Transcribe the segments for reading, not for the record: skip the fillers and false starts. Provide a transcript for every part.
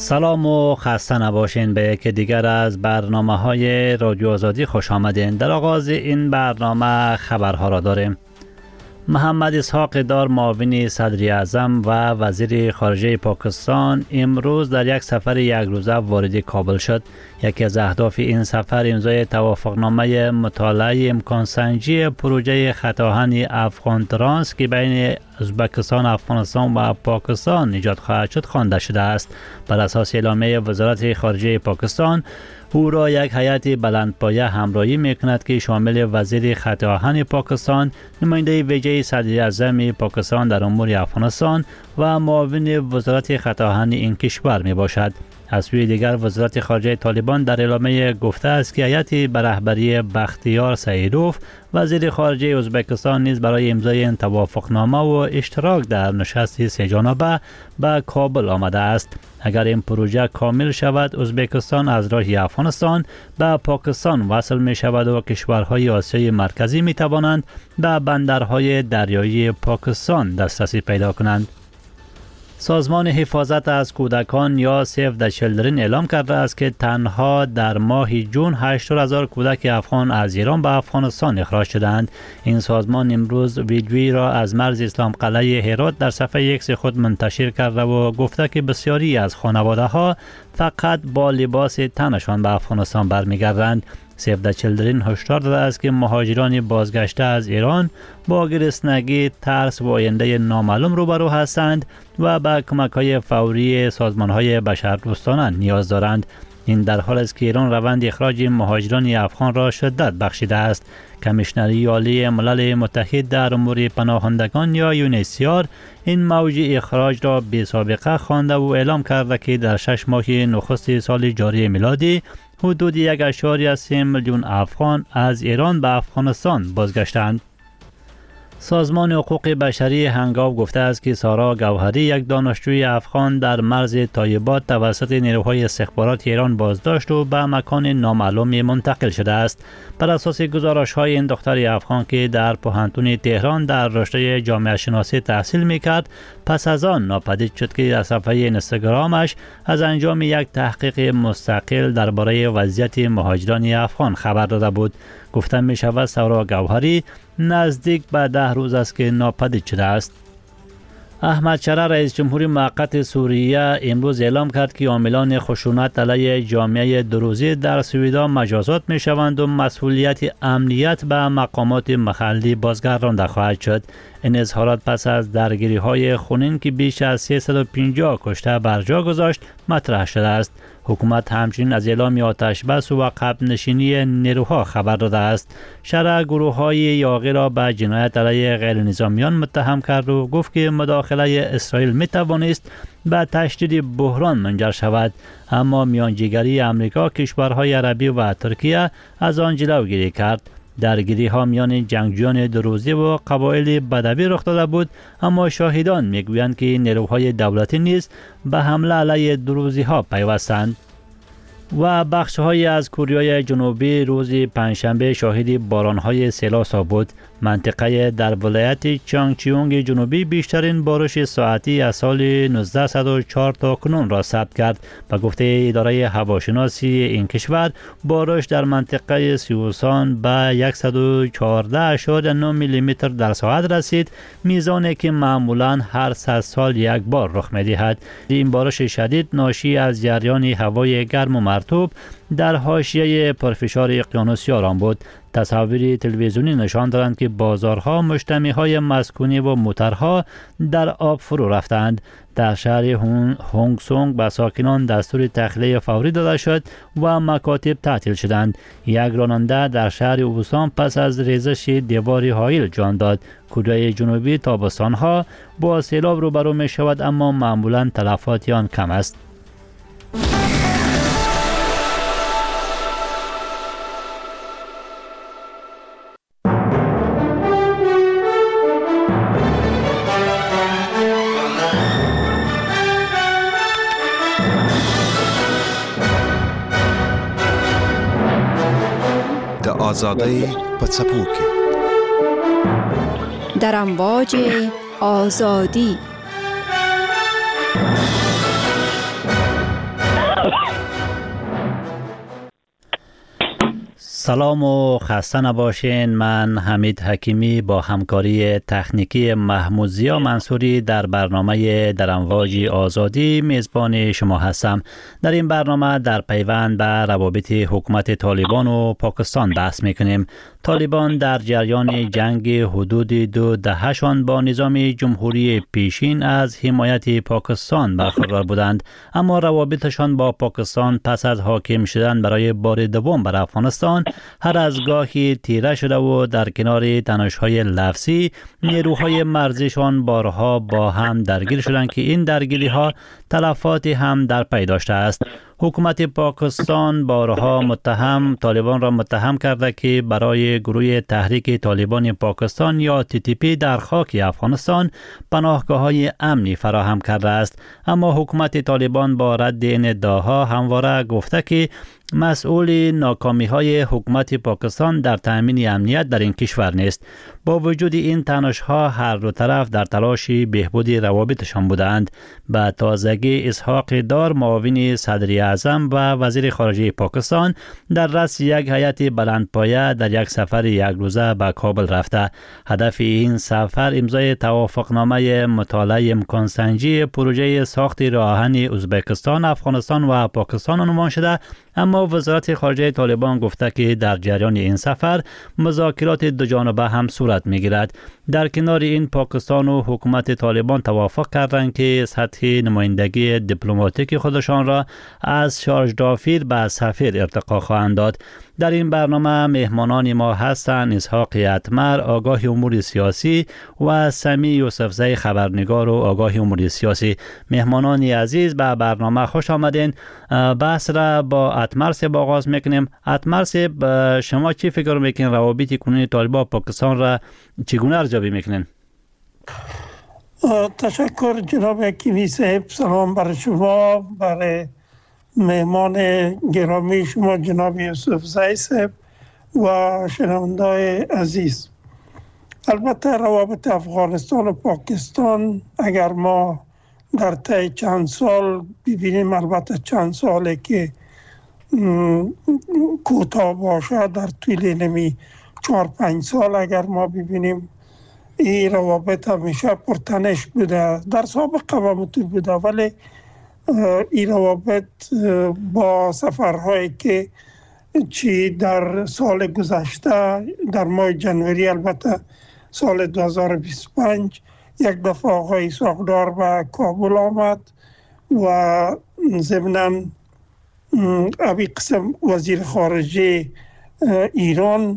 سلام و خسته نباشین به یکی دیگر از برنامه‌های رادیو آزادی خوش آمدین. در آغاز این برنامه خبرها را داریم. محمد اسحاق دار معاون صدر اعظم و وزیر خارجه پاکستان امروز در یک سفر یک روزه وارد کابل شد. یکی از اهداف این سفر امضای توافقنامه مطالعه امکان سنجی پروژه خط آهن افغان ترانس که بین ازبکستان، افغانستان و پاکستان ایجاد خواهد شد خوانده شده است. بر اساس اعلامیه وزارت خارجه پاکستان، او را یک هیئت بلندپایه همراهی میکند که شامل وزیر خط آهن پاکستان، نماینده ویژه صدر اعظم پاکستان در امور افغانستان و معاون وزارت خط آهن این کشور می باشد. از سوی دیگر وزارت خارجه طالبان در اعلامیه گفته است که هیئت به رهبری بختیار سعیدوف وزیر خارجه ازبکستان نیز برای امضای این توافقنامه و اشتراک در نشست سه جانبه به کابل آمده است. اگر این پروژه کامل شود، ازبکستان از راه افغانستان به پاکستان وصل می شود و کشورهای آسیای مرکزی می توانند به بندرهای دریایی پاکستان دسترسی پیدا کنند. سازمان حفاظت از کودکان یا سیو د چیلدرن اعلام کرده است که تنها در ماه جون 80,000 کودک افغان از ایران به افغانستان اخراج شدند. این سازمان امروز ویدیویی را از مرز اسلام قلعه هرات در صفحه ایکس خود منتشر کرده و گفته که بسیاری از خانواده ها فقط با لباس تنشان به افغانستان برمیگردند. سیو د چیلدرن هشدار داده است که مهاجران بازگشته از ایران با گرسنگی، ترس و آینده نامعلوم روبرو هستند و به کمک‌های فوری سازمان‌های بشردوستانه نیاز دارند. این در حال است که ایران روند اخراج مهاجران افغان را شدت بخشیده است. کمیشنری عالی ملل متحد در امور پناهندگان یا یونیسیار این موج اخراج را بی سابقه خوانده و اعلام کرده که در 6 ماه نخست سال جاری میلادی حدود 1.3 میلیون افغان از ایران به افغانستان بازگشتند. سازمان حقوق بشری هنگاو گفته است که سارا گوهری، یک دانشجوی افغان، در مرز طایبات توسط نیروهای استخبارات ایران بازداشت و به مکان نامعلومی منتقل شده است. بر اساس گزارش‌های این دختر افغان که در پوهنتون تهران در رشته جامعه شناسی تحصیل می‌کرد، پس از آن ناپدید شد که در صفحه اینستاگرامش از انجام یک تحقیق مستقل درباره وضعیت مهاجران افغان خبر داده بود. گفته می شود سارا گوهری نزدیک به 10 روز است که ناپدید شده است. احمد شرع رئیس جمهور موقت سوریه امروز اعلام کرد که عاملان خشونت علیه جامعه دروزی در سویدان مجازات می شوند و مسئولیت امنیت به مقامات محلی بازگردانده خواهد شد. این اظهارات پس از درگیری های خونین که بیش از 350 کشته بر جا گذاشت مطرح شده است. حکومت همچنین از اعلام آتش بس و عقب نشینی نیروها خبر داده است. شرع گروه های یاغی را به جنایت علیه غیر نظامیان متهم کرد و گفت که مداخله اسرائیل می توانست به تشدید بحران منجر شود، اما میانجیگری امریکا، کشورهای عربی و ترکیه از آن جلوگیری کرد. درگیری ها میان جنگجویان دروزی و قبایل بدوی رخ داده بود، اما شاهدان میگویند که نیروهای دولتی نیز به حمله علیه دروزی ها پیوستند. و بخش‌های از کره جنوبی روز پنجشنبه شاهد باران‌های سیلاسا بود. منطقه در ولایت چانگچیونگ جنوبی بیشترین بارش ساعتی از سال 1904 تا کنون را ثبت کرد. به گفته اداره هواشناسی این کشور، بارش در منطقه سیوسان به 114.9 میلیمتر در ساعت رسید، میزانی که معمولاً هر 100 سال یک بار رخ می‌دهد. این بارش شدید ناشی از جریان هوای گرم و مرطوب در حاشیه پرفشار اقیانوسی آرام بود. تصاویر تلویزیونی نشان دادند که بازارها، مجتمع‌های مسکونی و موترها در آب فرو رفتند. در شهر هونگ سونگ به ساکنان دستور تخلیه فوری داده شد و مکاتب تعطیل شدند. یک راننده در شهر اوسان پس از ریزش دیوار هایل جان داد. کره جنوبی تابستانها با سیلاب روبرو می شود، اما معمولاً تلفات آن کم است. آزادی پڅپو کې در امواج آزادی سلام و خسته نباشین. من حمید حکیمی با همکاری تکنیکی محمود زیا منصوری در برنامه در امواج آزادی میزبان شما هستم. در این برنامه در پیوند به روابط حکومت طالبان و پاکستان بحث میکنیم. طالبان در جریان جنگ حدود 2 دهه‌شان با نظام جمهوری پیشین از حمایت پاکستان برخوردار بودند، اما روابطشان با پاکستان پس از حاکم شدن برای بار دوم بر افغانستان هر از گاهی تیره شده و در کنار تنش‌های لفظی نیروهای مرزیشان بارها با هم درگیر شدند که این درگیری‌ها تلفاتی هم در پی داشته است. حکومت پاکستان بارها طالبان را متهم کرده که برای گروه تحریک طالبان پاکستان یا TTP در خاک افغانستان پناهگاه‌های امنی فراهم کرده است، اما حکومت طالبان با رد این ادعاها همواره گفته که مسئول ناکامی‌های حکومت پاکستان در تأمین امنیت در این کشور نیست. با وجود این تنش‌ها هر دو طرف در تلاش بهبود روابطشان بودند. به تازگی اسحاق دار معاون صدر اعظم و وزیر خارجه پاکستان در رأس یک هیئت بلندپایه در یک سفر یک روزه به کابل رفته. هدف این سفر امضای توافقنامه مطالعه امکان سنجی پروژه ساخت راه آهن ازبکستان، افغانستان و پاکستان عنوان شده، اما وزارت خارجه طالبان گفته که در جریان این سفر مذاکرات دو جانبه هم صورت می‌گیرد. در کنار این پاکستان و حکومت طالبان توافق کردند که سطح نمایندگی دیپلماتیک خودشان را از شارژ دافیر به سفیر ارتقا خواهند داد. در این برنامه مهمانان ما هستند اسحاق اتمر، آگاه امور سیاسی، و سمی یوسفزی، خبرنگار و آگاه امور سیاسی. مهمانان عزیز به برنامه خوش آمدین. بحث را با اتمر سے آغاز میکنیم. اتمر سے شما چی فکر میکنین روابط کنونی طالبان پاکستان را چگونه ارزیابی میکنین؟ تشکر جناب حکیمی صاحب. سلام بر شما، بر مهمان گرامی شما جناب یوسفزی صاحب و شنونده‌های عزیز. البته روابط افغانستان و پاکستان اگر ما در طی چند سال ببینیم، البته چند ساله که کوتاه باشه، در طول نمی 4-5 سال اگر ما ببینیم، این روابط همیشه پرتنش بوده. در سابق هم همونطور بوده، ولی این روابط با سفرهایی که چی در سال گذشته در ماه جنوری، البته سال 2025، یک دفعه آقای اسحاقدار به کابل آمد و ضمناً ابی قسم وزیر خارجه ایران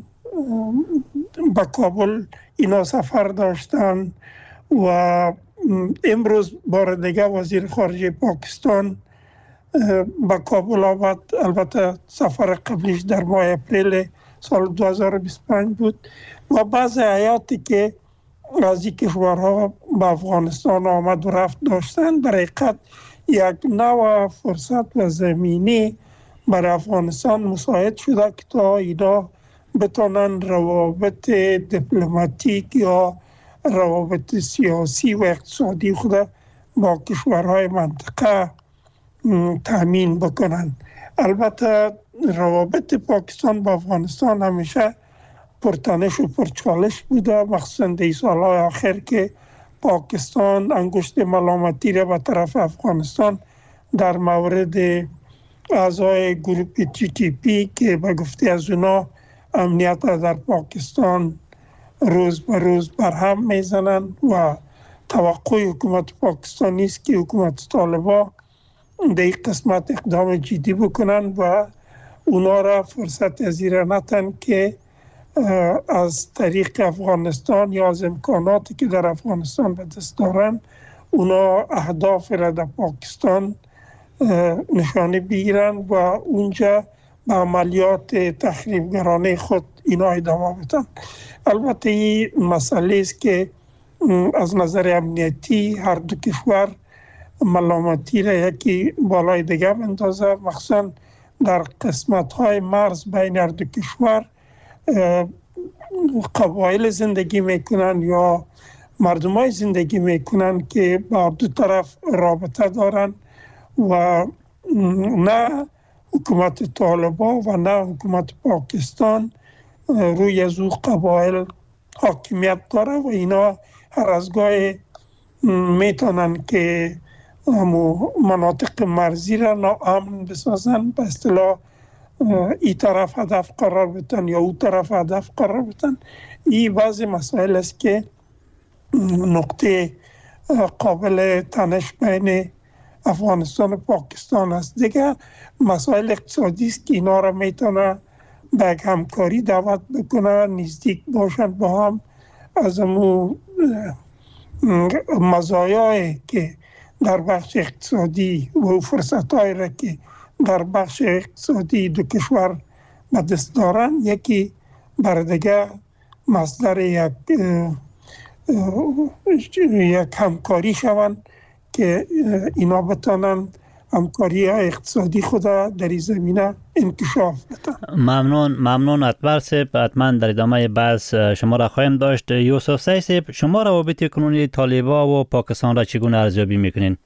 به کابل اینا سفر داشتن و امروز بار دیگه وزیر خارجه پاکستان به کابل آمد. البته سفر قبلیش در ماه اپریل سال 2025 بود و بعض هیاتی که از این کشورها به افغانستان آمد و رفت داشتن، در حقیقت یک نوع فرصت و زمینه برای افغانستان مساعد شده که تا اینا بتونن روابط دیپلماتیک یا روابط سیاسی و اقتصادی خود با کشورهای منطقه تامین بکنن. البته روابط پاکستان با افغانستان همیشه پرتنش و پرچالش بوده، مخصوصا در سالهای آخر که پاکستان انگشت ملامتی را به طرف افغانستان در مورد اعضای گروپ TTP که به گفته از اونا امنیت در پاکستان روز به روز برهم میزنند و توقع حکومت پاکستان نیست که حکومت طالبان در این قسمت اقدام جدی بکنند و اونا را فرصت ازیره نتن که از طریق افغانستان یا از امکاناتی که در افغانستان به دست دارن اونا اهداف را در پاکستان نشانه بگیرن و اونجا به عملیات تخریبگرانه خود اینا ادامه بدن. البته این مسئله است که از نظر امنیتی هر دو کشور ملامتی را یکی بالای دیگه بندازه، مخصوصا در قسمت‌های مرز بین هر دو کشور قبایل زندگی میکنن یا مردمای زندگی میکنن که با دو طرف رابطه دارن و نه حکومت طالبان و نه حکومت پاکستان روی از او قبایل حاکمیت داره و اینا هر از گاهی میتونن که مناطق مرزی را ناامن بسازن، به اصطلاح ای طرف هدف قرار بتن یا او طرف هدف قرار بتن. این بعضی مسائل است که نقطه قابل تنش بین افغانستان و پاکستان است. دیگه مسائل اقتصادی است که اینا را میتونه به یک همکاری دعوت بکنه، نزدیک باشن با هم، از امو مزایایی که در بخش اقتصادی و فرصت‌هایی را که در بخش اقتصادی دو کشور به دست دارن، یکی بر دیگه مصدر یک همکاری شوند که اینا بتانن همکاری اقتصادی خدا در این زمینه انکشاف بدن. ممنون اطبر صاحب. حتما در ادامه بحث شما را خواهیم داشت. یوسف سعی صاحب، شما روابط کنونی طالبان و پاکستان را چگونه ارزیابی میکنین؟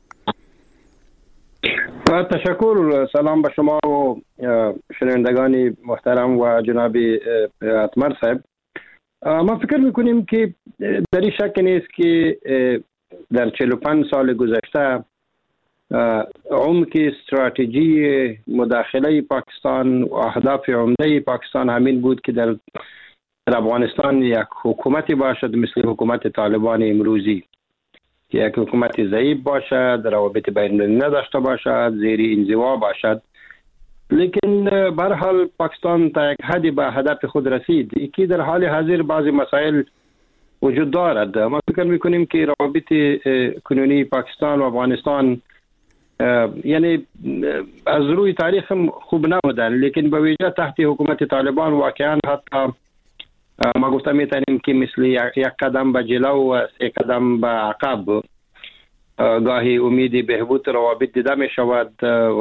تشکر. سلام به شما و شنوندگان محترم و جناب اطمر صاحب. ما فکر میکنیم که در این شک نیست که در 45 سال گذشته عمق استراتژی مداخله پاکستان و اهداف عمده پاکستان همین بود که در افغانستان یک حکومتی باشد مثل حکومت طالبان امروزی، که یک حکومت ضعیف باشد، روابط بین‌المللی نداشته باشد، زیر انزوا باشد. لیکن به هر حال پاکستان تا یک حدی به هدف خود رسید. یکی در حال حاضر بعضی مسائل وجود دارد. ما فکر میکنیم که روابط کنونی پاکستان و افغانستان یعنی از روی تاریخ خوب نبودن، لیکن به ویژه تحت حکومت طالبان واقعا حتی ما گفته میتونیم که مثل یک قدم به جلو و 3 قدم به عقب. گاهی امید بهبود روابط دیده می شود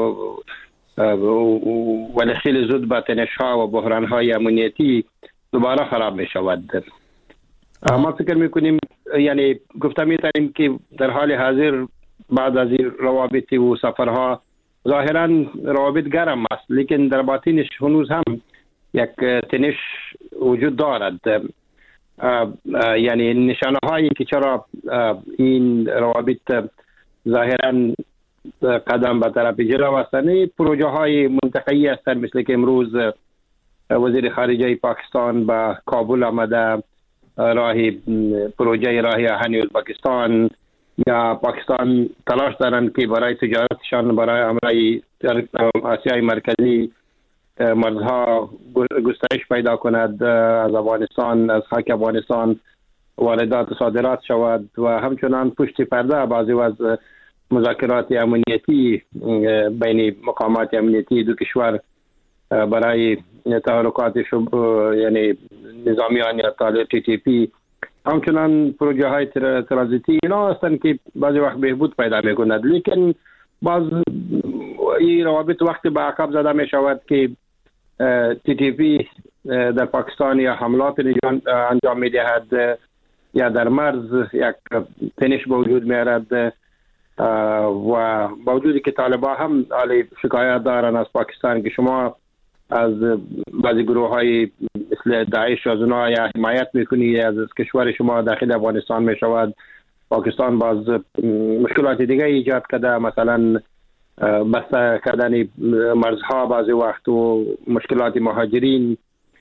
ولی خیلی زود با تنش‌ها و بحران‌های امنیتی دوباره خراب می شود. ما فکر میکنیم یعنی گفته میتونیم که در حال حاضر بعد از این روابط و سفرها ظاهرا روابط گرم است، لیکن در باطنش هنوز هم یک تنش وجود دارد. یعنی نشانه هایی که چرا این روابط ظاهرا قدم به طرف جلو هستند پروژه های منطقه‌ای هستند، مثل که امروز وزیر خارجه پاکستان به کابل آمده، پروژه راه آهن ازبکستان، یا پاکستان تلاش دارند که برای تجارتشان برای امرای آسیای مرکزی مرزها گسترش پیدا کند، از افغانستان، از خاک افغانستان واردات و صادرات شود و همچنان پشت پرده بعضی از مذاکرات امنیتی بین مقامات امنیتی دو کشور برای تحرکات یعنی نظامیان یا TTP، همچنان پروژه های ترانزیتی اینا هستند که بعضی وقت بهبود پیدا می کند. لیکن باز این روابط وقتی به عقب زده می شود که TTP در پاکستان یا حملات انجام می دهد یا در مرز یک تنش به وجود می آرد و با وجودی که طالبان هم شکایت دارن از پاکستان که شما از بعضی گروه های مثل داعش از اونا یا حمایت میکنی، از کشور شما داخل افغانستان میشود. پاکستان باز مشکلات دیگه ایجاد کرده، مثلا بسته کردن مرزها بعضی وقت و مشکلات مهاجرین.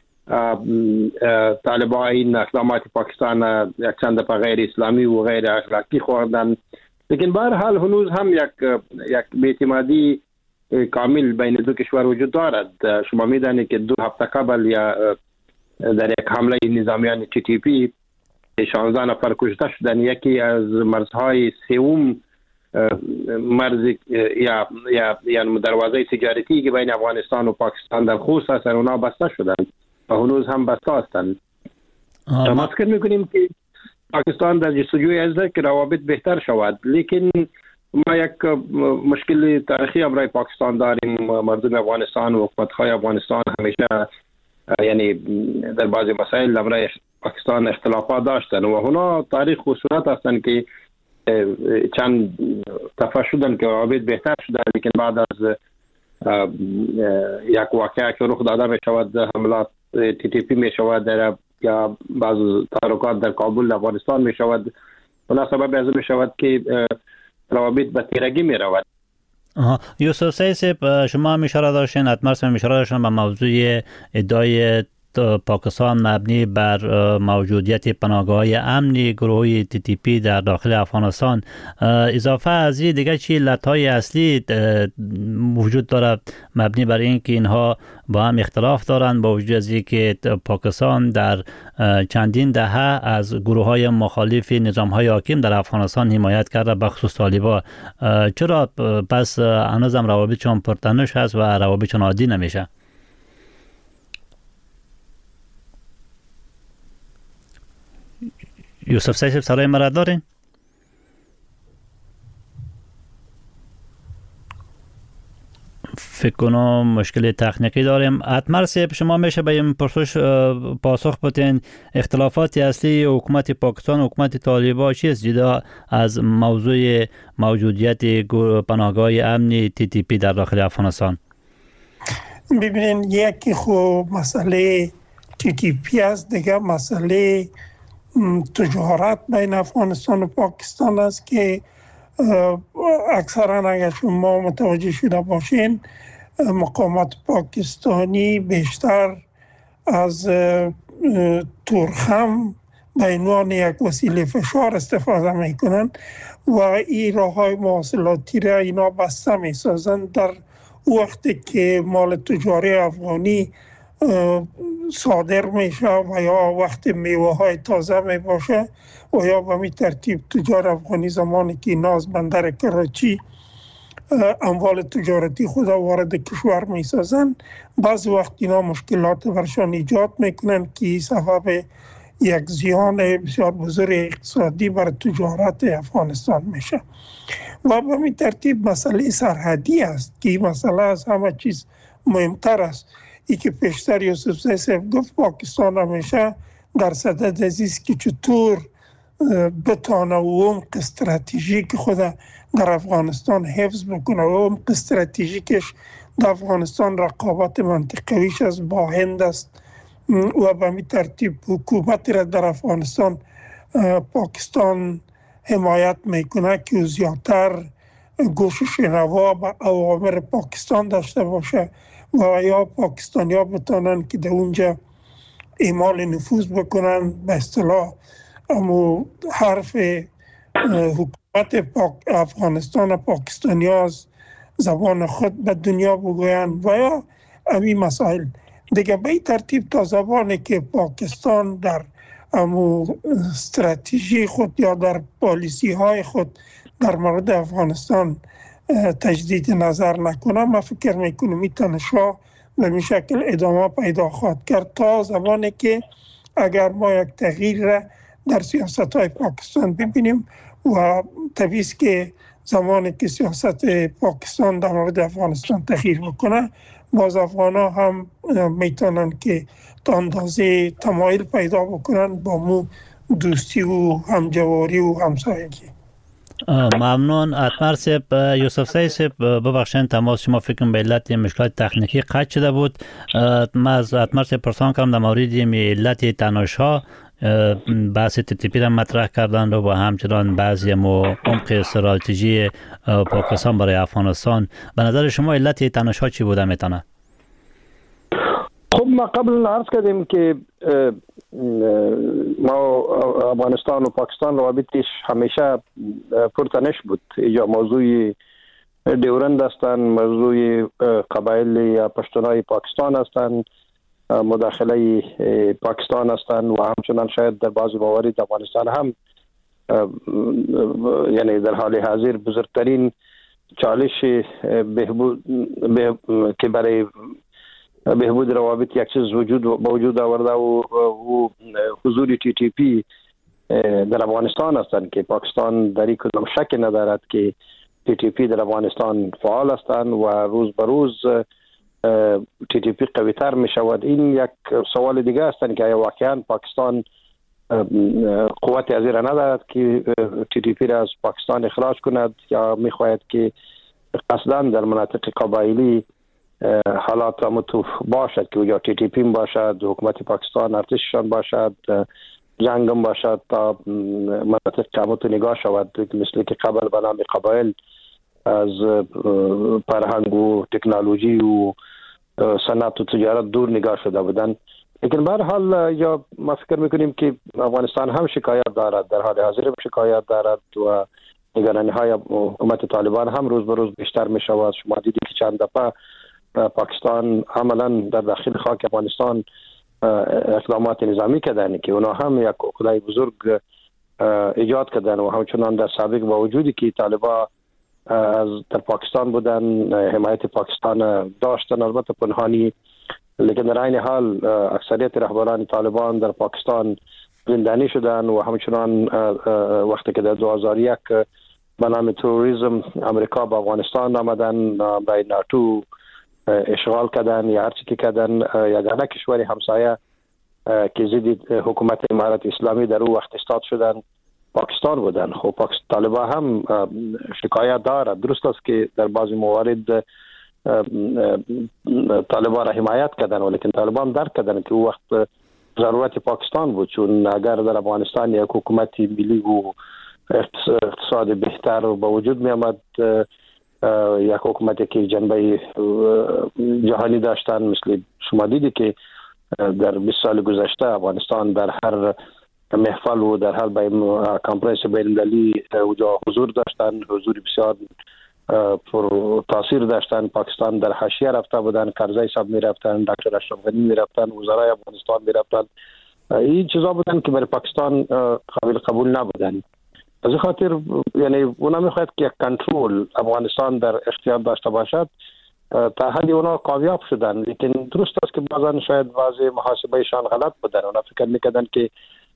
طالبان این اقدامات پاکستان یک چند دفعه غیر اسلامی و غیر اخلاقی خوردن، لیکن به هر حال هنوز هم یک بی‌اعتمادی کامل بین دو کشور وجود دارد. شما میدانید که 2 هفته قبل یا در یک حمله نظامیان TTP 16 نفر کشته شدند. یکی از مرزهای سوم مرز یا دروازه تجارتی که بین افغانستان و پاکستان در خوست هستند اونا بسته شدند و هنوز هم بسته هستند. ما فکر میکنیم که پاکستان در جستجوی است که روابط بهتر شود، لیکن ما یک مشکل تاریخی برای پاکستان داریم. مردم افغانستان و حکومت‌های افغانستان همیشه یعنی در بعضی مسائل برای پاکستان اختلافات داشتن و اونا تاریخ و صورت هستند که چند دفعه شدن که روابط بهتر شدن، لیکن بعد از یک واقعه که رخ داده می شود، حملات تی تی پی می شود در یا بعض تحرکات در کابل افغانستان می شود، اونا سبب از می شود که روابط به تیرگی می رود. یوسف سیسب، شما هم اشاره داشتین، اتمرس هم اشاره داشتین به موضوع ادعای پاکستان مبنی بر موجودیت پناهگاه‌های امنی گروه تی تی پی در داخل افغانستان. اضافه از این دیگه چی علت‌های اصلی وجود داره مبنی بر این که اینها با هم اختلاف دارند، با وجود از این که پاکستان در چندین دهه از گروه‌های مخالف نظام‌های حاکم در افغانستان حمایت کرده، به خصوص طالبان؟ چرا پس هنوزم روابطشون پرتنش هست و روابطشون عادی نمیشه؟ یوسف سیسب صدای مرا دارین؟ فکر کنم مشکل تکنیکی داریم. اتمرس، شما میشه به این پرسش پاسخ بدین اختلافات اصلی حکومت پاکستان و حکومت طالبان چیست جدا از موضوع موجودیت پناهگاه امنی تی تی پی در داخل افغانستان؟ ببینین، یکی خب مسئله تی تی پی است، دیگه مسئله تجارت بین افغانستان و پاکستان است که اکثرا اگر شما متوجه شده باشین مقامات پاکستانی بیشتر از تورخم به عنوان یک وسیله فشار استفاده میکنن و این راههای مواصلاتی را اینا بسته میسازند در وقتی که مال تجاری افغانی صادر میشه و یا وقت میوه های تازه می باشه و یا به می ترتیب تجار افغانی زمانی که ناز بندر کراچی اموال تجارتی خود وارد کشور می سازن، بعض وقت اینا مشکلات برشان ایجاد میکنن که سبب یک زیان بسیار بزرگ اقتصادی بر تجارت افغانستان میشه و به می ترتیب مسئله سرحدی است که این مسئله از همه چیز مهمتر است. ای که پیشتر یوسف سیسب گفت پاکستان همیشه در صدد است که چطور بتانه و عمق استراتژیک خود در افغانستان حفظ بکنه و عمق استراتژیکش در افغانستان رقابت منطقویش از با هند است و به می ترتیب حکومت را در افغانستان پاکستان حمایت میکنه که زیادتر گوش شنوا به اوامر پاکستان داشته باشه و یا پاکستانی ها بتانن که در اونجا اعمال نفوذ بکنن. به اصطلاح امو حرف حکومت افغانستان و پاکستانی ها از زبان خود به دنیا بگوین و یا همین مسائل دیگه. به این ترتیب تا زبانی که پاکستان در امو استراتژی خود یا در پالیسی های خود در مورد افغانستان تجدید نظر نکنه، من فکر میکنم میتونه شاه به این شکل ادامه پیدا خواهد کرد تا زمانی که اگر ما یک تغییر را در سیاست های پاکستان ببینیم و طبیعی است که زمانی که سیاست پاکستان در مورد افغانستان تغییر بکنه باز افغان ها هم میتونن که تا اندازه تمایل پیدا بکنن با مو دوستی و همجواری و همسایگی. ممنون. اتمرس. یوسف سیسب، ببخشید تماس شما فکر کنم به علت مشکلات تکنیکی قطع شده بود. من از اتمرس پرسان کردم در مورد علت تنش‌ها بحث تی تی پی را مطرح کردن و همچنان بعضی عمق استراتژی پاکستان برای افغانستان. به نظر شما علت تنش‌ها چی بوده میتونه؟ خب ما قبل عرض کردیم که ما افغانستان و پاکستان روابطش همیشه پرتنش بود. یا موضوع دیورند هستند، موضوع قبایل یا پشتونای پاکستان هستند، مداخله پاکستان هستند و همچنان شاید در بعض موارد افغانستان هم یعنی در حال حاضر بزرگترین چالش که برای بهبود روابط یک چیز وجود آورده و حضور تی تی پی در افغانستان هستند که پاکستان در این کدام شک ندارد که تی تی پی در افغانستان فعال هستند و روز به روز تی تی پی قوی تر می شود. این یک سوال دیگه هستند که آیا واقعا پاکستان قوت ازی را ندارد که تی تی پی را از پاکستان اخراج کند یا می خواهد که قصداً در مناطق قبایلی حالات متوف باشد که وجا تی تی پی باشد، حکومت پاکستان ارتششان باشد، جنگ هم باشد تا مناطق کامت نگاه شود، مثل که قبل به نام قبایل از فرهنگ و تکنولوژی و صنعت و تجارت دور نگاه شده بودن. لیکن به هر حال یا ما فکر میکنیم که افغانستان هم شکایت دارد، در حال حاضر شکایت دارد و نگرانی های حکومت طالبان هم روز به روز بیشتر می شود. شما دیدید که چند دفعه پاکستان عملا در داخل خاک افغانستان اقدامات نظامی کردن که اونا هم یک خدای بزرگ ایجاد کردن و همچنان در سابق با وجودی که طالبان از در پاکستان بودن، حمایت پاکستان داشتن البته پنهانی، لیکن در این حال اکثریت رهبران طالبان در پاکستان زندانی شدن و همچنان وقتی که در 2001 به نام تروریسم امریکا به افغانستان آمدن، برای ناتو اشغال کردن یا هرچی که کردن، یگانه کشور همسایه که ضد حکومت امارت اسلامی در او وقت استاد شدن پاکستان بودن. خب طالبان هم شکایت دارد. درست است که در بعضی موارد طالبان را حمایت کردن، ولیکن طالبان درک کردن که او وقت ضرورت پاکستان بود، چون اگر در افغانستان یک حکومت ملی و اقتصاد بهتر با وجود می آمد، یک حکومتی که جنبه جهانی داشتن، مثل شما دیدی که در 20 سال گذشته افغانستان در هر محفل و در هر کنفرانس بین‌المللی حضور داشتن، حضور بسیار پر تاثیر داشتن. پاکستان در حاشیه رفته بودن، کرزی صاحب می رفتن، دکتر اشرف غنی می رفتن، وزرای افغانستان می رفتن. این چیزا بودن که برای پاکستان قابل قبول نبودن. از این خاطر یعنی اونا میخواهد که یک کنترل افغانستان در اختیار داشته باشد. تا حدی اونا کامیاب شدن، لیکن درست است که بعضا شاید بعضی محاسبهشان غلط بودن. اونا فکر میکردن که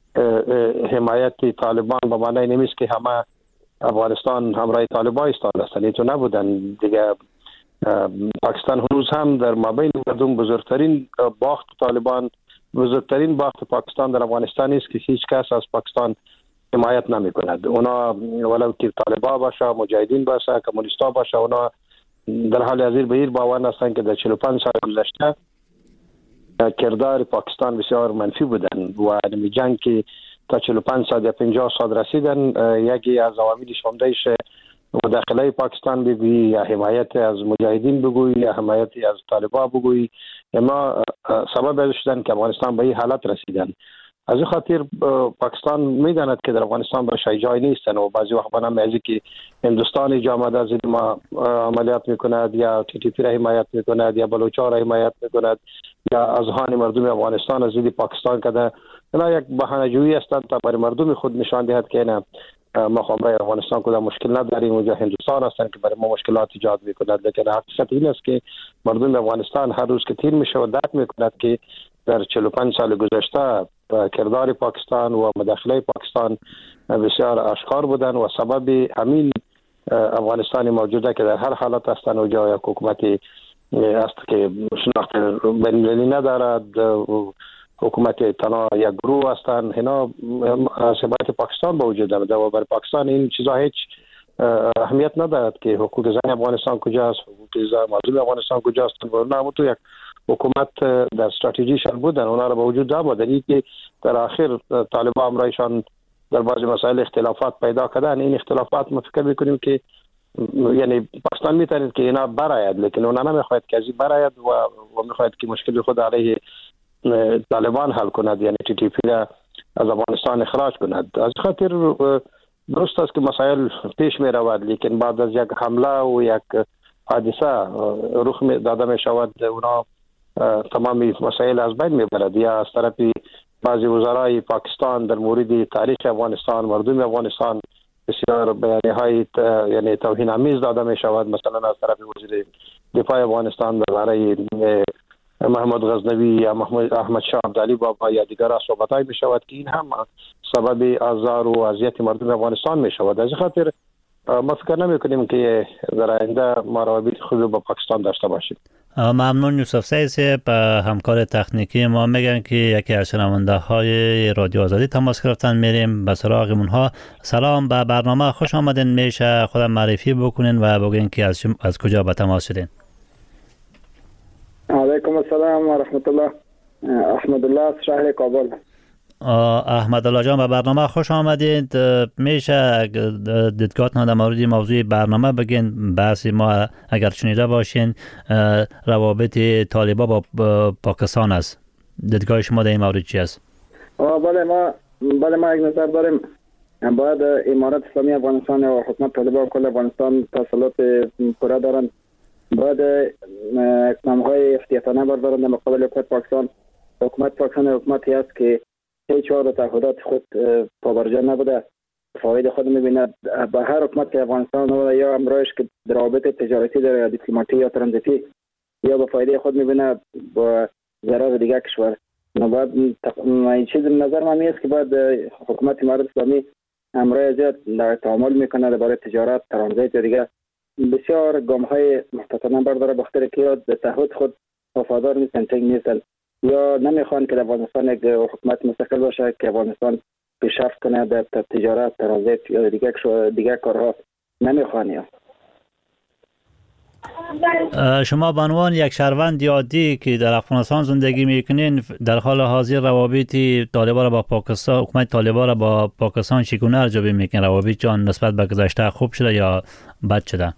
حمایت طالبان به معنی نمیست که همه افغانستان همراه طالبان ایستاده هستند. این تو نبودن دیگه. پاکستان هنوز هم در مابین مردم بزرگترین باخت طالبان، بزرگترین باخت پاکستان در افغانستان است که هیچ کس از پاکستان حمایت نمی کند. اونا ولو که طالبان باشه، مجاهدین باشه، کمونیستا باشه، اونا در حال حاضر به این باور هستند که در 45 سال گذشته کردار پاکستان بسیار منفی بودن و این جنگ که تا 45 سال یا 50 سال رسیدن، یکی از عواملش عمده‌اش مداخله پاکستان بگویی یا حمایت از مجاهدین بگویی یا حمایت از طالبان بگویی، اما سبب از شدن که افغانستان به این حالت رسیدن. از این خاطر پاکستان میداند که در افغانستان برای جای نیستن و بعضی وقت بنا میگه که هندوستان جامعه از این عملیات میکند یا تی تی پی را حمایت میکند یا بلوچ‌ها را حمایت میکند یا اذهان مردم افغانستان از این پاکستان کده. اینا یک بهانه‌جویی هستند تا برای مردم خود نشان دهد که نه ما خو برای افغانستان کدام مشکل نداریم، اونجا هندوستان هستن که برای ما مشکلات ایجاد میکند. لیکن حقیقت این است که مردم افغانستان هر روز که تیر میشه و درک میکند که در 45 سال گذشته کردار پاکستان و مداخله پاکستان بسیار آشکار بودن و سبب همین افغانستان موجوده که در هر حالت هستن و جای حکومتی است که شناخت بین‌المللی ندارد، حکومت تنها یک گروه هستن، اینا از حمایت پاکستان با وجود آمده و برای پاکستان این چیزا هیچ اهمیت ندارد که حقوق زن افغانستان کجاست، حقوق زن مردم افغانستان کجاست. و نه تو یک حکومت در استراتژیشان بودن، اونا را به وجود آوردن. این که در آخر طالبان امرایشان در بعضی مسائل اختلافات پیدا کردن، این اختلافات ما فکر میکنیم که یعنی پاکستان میتونید که اینا براید، لیکن اونا نمیخواهد که از این براید و میخواهد که مشکل خود علیه طالبان حل کند، یعنی تی تی پی را از افغانستان اخراج کند. از خاطر درست است که مسائل پیش می رود، لیکن بعد از یک حمله و یک حادثه رخ داده می شود، اونا تمامی مسائل از بین می برد. یا از طرف بعضی وزرای پاکستان در مورد تاریخ افغانستان، مردم افغانستان بسیار بیانیه‌های یعنی توهین‌آمیز داده می شود. مثلا از طرف وزیر دفاع افغانستان درباره محمد غزنوی یا احمد شاه عبدعلی بابا یا دیگر صحبت‌های می شود که این هم سبب آزار و اذیت مردم افغانستان می شود. از خاطر ما فکر نمی کنیم که در آینده ما روابط خوبی با پاکستان داشته باشیم. ممنون یوسف سعید. همکار تکنیکی ما میگن که یکی از شنونده‌های رادیو آزادی تماس گرفتن، میریم به سراغ اونها. سلام، به برنامه خوش آمدین. میشه خودم معرفی بکنین و بگین که از کجا به تماس شدین؟ علیکم السلام و رحمت الله. احمد الله از شهر کابل. احمد الله جان، به برنامه خوش آمدید. میشه دیدگاهتون در مورد موضوع برنامه بگین؟ بحث ما اگر شنیده باشین روابط طالبان با پاکستان است. دیدگاه شما در این مورد چی است؟ بله ما یک نظر داریم. باید امارت اسلامی افغانستان و حکومت طالبان کل افغانستان تسلط پوره دارند. باید اقدام‌های احتیاطانه بردارند در مقابل حکومت پاکستان. حکومت پاکستان حکومتی است که هیچ وقت تعهدات خود پابرجا نبوده، فاید خود می‌بیند. به هر حکومت که افغانستان یا امرایش که روابط تجارتی داره یا دیپلماتی یا ترانزیتی یا به فایده خود می‌بیند با ضرر دیگر کشور. باید این چیز نظر من است که باید حکومت امارت اسلامی امرای زیاد در تعامل میکنه درباره تجارت، ترانزیت و دیگر بسیار گام‌های محتاطانه برداره، بخاطر که به تعهد خود وفادار نیستن، تنگ نیستن یا نمیخوان که افغانستان یک حکومت مستقل باشه که افغانستان پیشرفت کنه در تجارت، ترانزیت یا دیگر کارها نمیخوان. شما به عنوان یک شهروند عادی که در افغانستان زندگی میکنین، در حال حاضر روابط طالبان را با پاکستان، حکومت طالبان را با پاکستان چگونه ارزیابی میکنین؟ روابط جان نسبت به گذشته خوب شده یا بد شده؟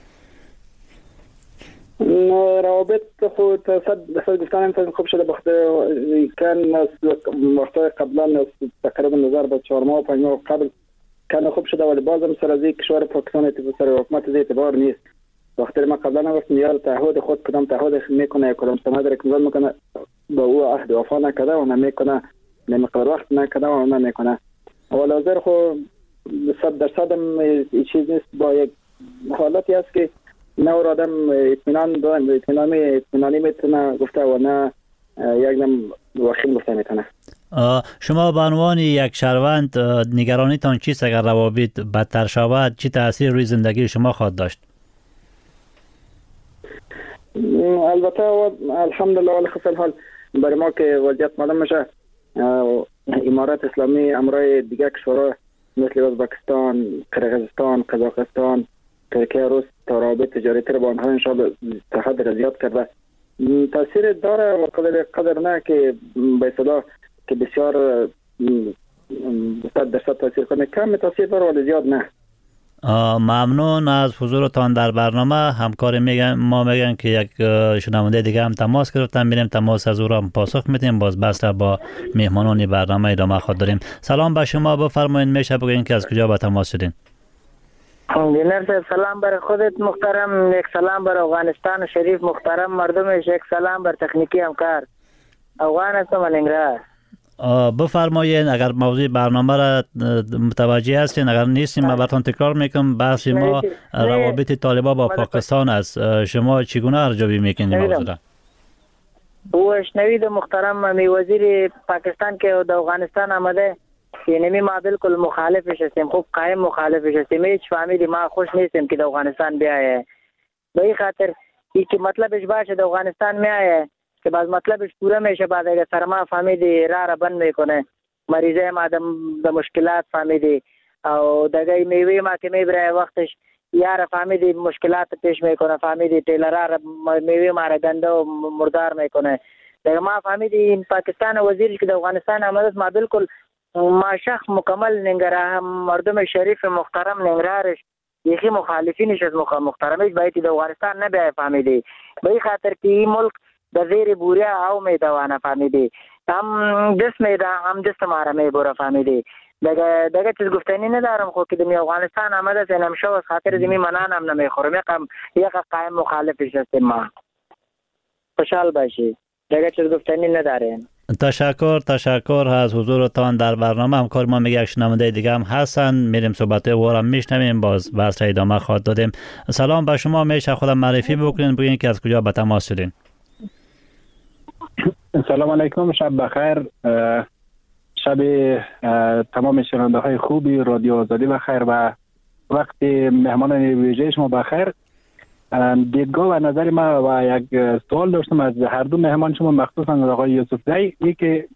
روابط خود صد گفتن خوب شده، بخاطر کان وقت قبلا تقریبا نظر به 4 ماه و 5 ماه قبل کان خوب شده، ولی بازم سر از کشور پاکستان سر حکومت اعتبار نیست. وقتی ما قبلا گفتیم یار تعهد خود کدام تعهد میکنه، کدام سند رکن میکنه، با او عهد وفا نکرده و نمیکنه، نمیقدر وقت نکرده و نمیکنه. ولی حاضر خو 100% این چیز نیست. با یک حالتی است که نه آدم اطمینانی میتونه گفته و نه یک دم وخیم گفته میتونه. شما به عنوان یک شهروند نگرانیتان چیست اگر روابط بدتر شود؟ چه تاثیر روی زندگی شما خواهد داشت؟ البته الحمدلله ولی خب الحال برای ما که وضعیت معلوم میشه، امارت اسلامی امرای دیگر کشورها مثل ازبکستان، قرقیزستان، قزاقستان، ترکیه، روس تا روابط تجارتی را با آنها انشاءالله تا حد زیاد کرده. تاثیر داره و قدر نه که به اصطلاح که بسیار 100% تاثیر کنه، کم تاثیر داره ولی زیاد نه. ممنون از حضورتان در برنامه. همکار ما میگن که یک شنونده دیگه هم تماس گرفتن، میریم تماس از او را پاسخ میدیم. باز بس با مهمانان برنامه ادامه خود داریم. سلام به شما، بفرمایید میشه بگین که از کجا به تماس شدین؟ سلام بر خودت محترم، یک سلام بر افغانستان شریف محترم مردمش، یک سلام بر تکنیکی همکار افغان هستم و ننگرهار. بفرمایید اگر موضوع برنامه را متوجه هستین، اگر نیستیم من براتون تکرار میکنم. بحث ما روابط طالبان با پاکستان است. شما چگونه ارزیابی میکنید موضوع را؟ او شنوید محترم، می وزیر پاکستان که در افغانستان آمده، یعنی ما بالکل مخالفش هستیم، خوب قائم مخالفش هستیم. هیچ فهمیدی ما خوش نیستیم که در افغانستان بیایه. به این خاطر که مطلبش باشه در افغانستان میایه که بعد مطلبش پورا میشه، بعد اگه سرما فهمیدی راه را بند میکنه، مریضه ما در مشکلات فهمیدی او دگه میوه ما که میبره وقتش یار فهمیدی مشکلات پیش میکنه، فهمیدی تیلرا میوه ما را گنده و مردار میکنه. دگه ما فهمیدی این پاکستان وزیرش که در افغانستان آمده، ما بالکل ما شخص مکمل ننگرهار مردم شریف محترم ننگرهارش یکی مخالفینش از محترمش باید در افغانستان نبیای فهمیدی. به این خاطر که این ملک در زیر بوریا او میدوانه فهمیدی، هم دست میده هم دست ماره میبوره فهمیدی. دیگه چیز گفتنی ندارم. خود که دمی افغانستان آمده سینم شو از خاطر دمی منان هم نمیخورم، یک قایم مخالفش هستیم ما. خوشحال باشی، دیگه چیز گفتنی نداریم. تشکر از حضورتان در برنامه. همکار ما میگه یک شنونده دیگه هم هستن، میریم صحبت او را میشنویم، باز بحث را ادامه خواهد دادیم. سلام به شما، میشه خودم معرفی بکنین، بگین که از کجا به تماس شدین؟ سلام علیکم، شب بخیر. شب تمام شنونده های خوبی رادیو آزادی بخیر و وقت مهمانان ویژه شما بخیر. دیدگاه و نظر ما و یک سوال داشتم از هر دو مهمان شما، مخصوصا آقای یوسفزئی، این که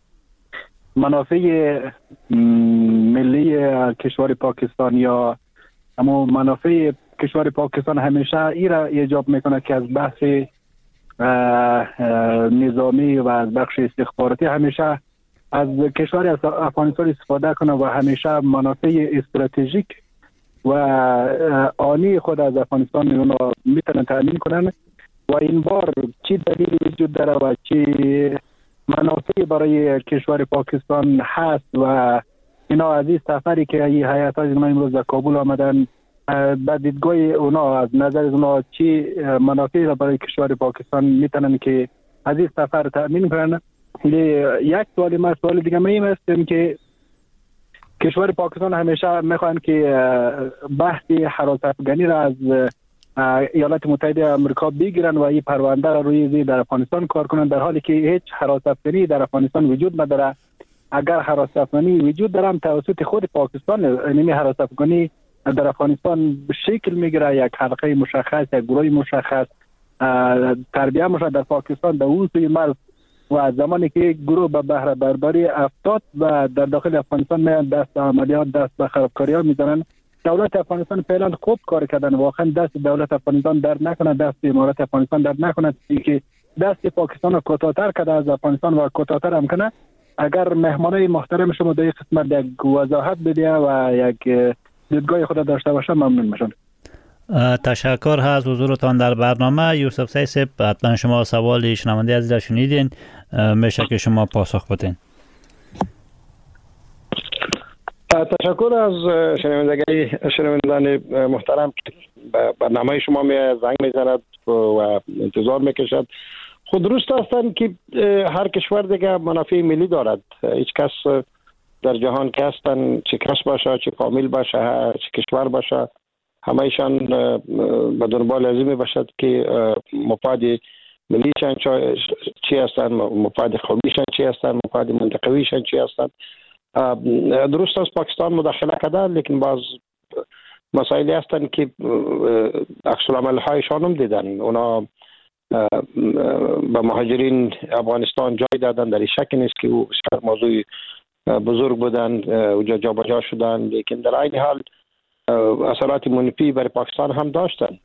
منافع ملی کشور پاکستان یا اما منافع کشور پاکستان همیشه ای را ایجاب میکنه که از بحث نظامی و از بخش استخباراتی همیشه از کشور افغانستان استفاده کنه و همیشه منافع استراتژیک و آنی خود از افغانستان اونا میتونن تامین کنن و این بار چی دلیل وجود داره و چی منافع برای کشور پاکستان هست و اینا از این سفری که این هیئت های امروز در کابل آمدن به دیدگاه اونا از نظر اونا چی منافع برای کشور پاکستان میتونن که از این سفر تامین کنن. یک سوال دیگه این است که کشور پاکستان همیشه میخوان که بحث حراست افغانی را از ایالات متحده آمریکا بگیرن و این پرونده را روی در افغانستان کار کنن، در حالی که هیچ حراست افغانی در افغانستان وجود نداره. اگر حراست افغانی وجود داره هم توسط خود پاکستان، یعنی حراست افغانی در افغانستان شکل میگیره، یک حلقه مشخص، یک گروه مشخص تربیه میشه در پاکستان در اون سوی مرز و زمانی که یک گروه به بهره برداری افتاد و در داخل افغانستان میان دست عملیات، دست به خرابکاری ها میزنن. دولت افغانستان فعلا خوب کار کردن، واقعا دست دولت افغانستان درد نکنه، دست امارات افغانستان درد نکنه که دست پاکستان رو کوتاه‌تر کرده از افغانستان و کوتاه‌تر هم کنه. اگر مهمانای محترم شما در این قسمت یک وضاحت بده و یک دیدگاه خود داشته باشه ممنون میشم. تشکر از حضورتان در برنامه. یوسف سیسب، حتما شما سوال شنونده عزیز شنیدین، میشه که شما پاسخ بدین. تشکر از شنوندگان محترم که برنامه شما زنگ میزند و انتظار میکشد. خود درست هستند که هر کشور دیگه منافع ملی دارد. هیچ کس در جهان که هستن، چه کس باشه، چه فامیل باشه، چه کشور باشه، همایشان به دنبال ازمی باشد که مفاد ملیشان چی هستن، مفاد قومیشان چی هستن، مفاد منطقویشان چی هستن. درست است پاکستان مداخله کرده، لیکن باز مسائلی هستن که عکس العمل هایشان هم دیدن. اونا به مهاجرین افغانستان جای دادن، در این شک نیست که او بسیار موضوع بزرگ بودن، اونجا جابجا شدن، لیکن در این حال اثرات منفی برای پاکستان هم داشتن.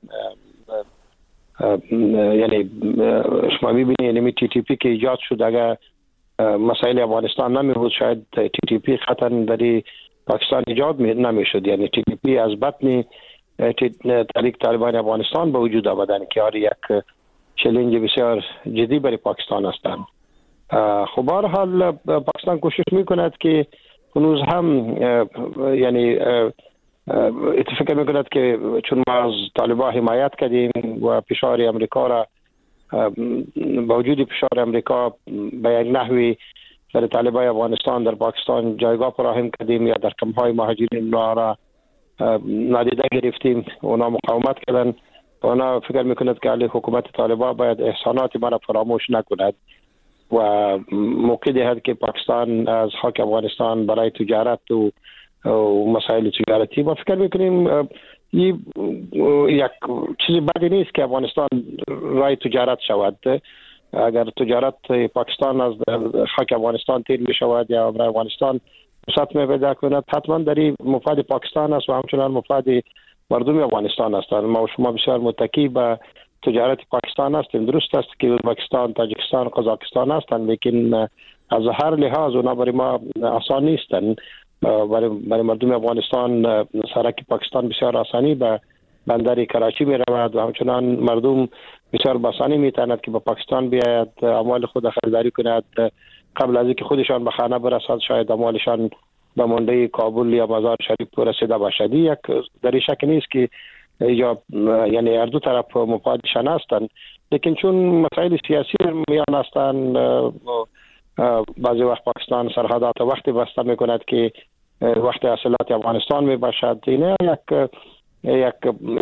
یعنی شما میبینید یعنی تی تی پی که ایجاد شد، اگر مسائل افغانستان نمی بود شاید تی تی پی خطا در پاکستان ایجاد نمیشد. یعنی تی تی پی از بطن تحریک طالبان افغانستان به وجود آمدن که یک چالش بسیار جدی برای پاکستان هستند. خب به هر حال پاکستان کوشش میکند که هنوز هم یعنی اتفاق میکند که چون ما از طالبان حمایت کردیم و فشار امریکا را با وجود فشار امریکا به یک نحوی در طالبان افغانستان در پاکستان جایگاه فراهم کردیم یا در کمپ‌های مهاجرین را نادیده گرفتیم، اونا مقاومت کردن. اونا فکر میکند که علی حکومت طالبان باید احسانات ما را فراموش نکند و موقع دهد که پاکستان از خاک افغانستان برای تجارت و مسائل تجارتی ما فکر میکنیم یک چیز بدی نیست که افغانستان رای تجارت شود. اگر تجارت پاکستان از خاک افغانستان تیر می شود یا برای افغانستان فرصت می پیدا کند، حتما در مفاد پاکستان است و همچنان مفاد مردم افغانستان هستند. ما و شما بسیار متکی به تجارت پاکستان هستیم. درست است که ازبکستان، تاجیکستان، قزاقستان هستند، لیکن از هر لحاظ اونا برای ما آسان نیستند. برای مردم افغانستان سرک پاکستان بسیار آسانی به بندر کراچی می رود و همچنان مردم بسیار بسانی می تواند که به پاکستان بیاید، اموال خود خریداری کند قبل از اینکه خودشان به خانه برسد. شاید اموالشان به منده کابل یا مزار شریف رسیده باشد. یک در این شک نیست که اینجا یعنی هر دو طرف مفادشان هستند، لیکن چون مسائل سیاسی میان هستند، بعضی وقت پاکستان سرحدات وقتی بسته میکند که وقت اصالت افغانستان می باشد. اینه یک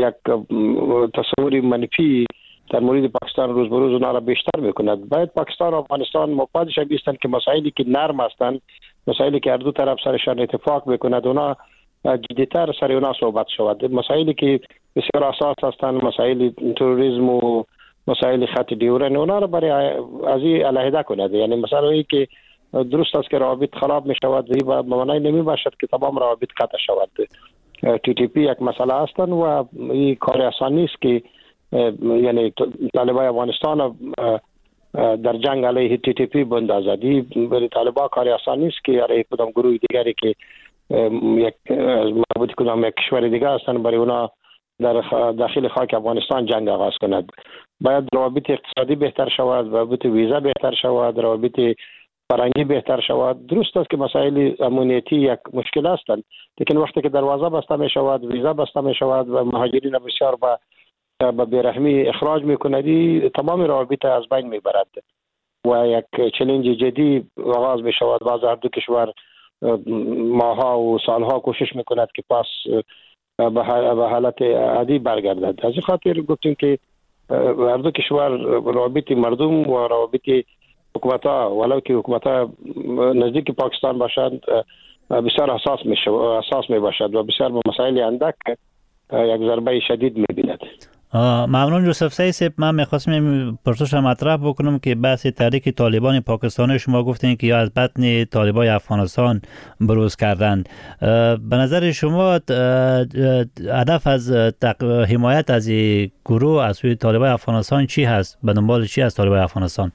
تصوری منفی در مورد پاکستان روز به روز اونا را بیشتر میکند. باید پاکستان و افغانستان مفادش بیستند که مسائلی که نرم هستند، مسائلی که هر دو طرف سرشان اتفاق میکند، اونا جدیتر سر اونا صحبت شود. مسائلی که بسیار اساس هستند، مسائل تروریسم و مسائل خط دیورن، اونا را برای از این علیحده کند. یعنی مثلا این که درست است که روابط خراب می شود، به معنی نمی باشد که تمام روابط قطع شود. تی تی پی یک مسئله هستند و این کار آسان نیست که یعنی طالبان افغانستان در جنگ علیه تی تی پی بندازد. برای طالبان کار آسان نیست که علیه کدام گروه دیگری که یک مربوط کدام یک کشور دیگه هستند برای اونا در داخل خاک افغانستان جنگ آغاز کند. باید روابط اقتصادی بهتر شود، روابط ویزا بهتر شود، روابط فرهنگی بهتر شود. درست است که مسائل امنیتی یک مشکل هستند، لیکن وقتی که دروازه بسته می شود، ویزا بسته می شود و مهاجرین بسیار به بیرحمی اخراج می کند، تمام روابط از بین می برد و یک چالش جدی آغاز می شود. بعض هر دو کشور ماها و سالها کوشش می کند که پس به حالت عادی برگردد. از این خاطر گفتیم که هر دو کشور روابط مردم و روابط حکومت‌ها، ولو که حکومت‌ها نزدیک پاکستان باشند، بسیار حساس می باشد و بسیار به مسائل اندک یک ضربه شدید می بیند. ممنون یوسف سعید. من می‌خواستم پرسش مطرح بکنم که بحث تحریک طالبان پاکستان شما گفتین که یا از بطن طالبان افغانستان بروز کردن. به نظر شما هدف از حمایت از گروه از سوی طالبان افغانستان چی هست؟ به دنبال چی از طالبان افغانستان؟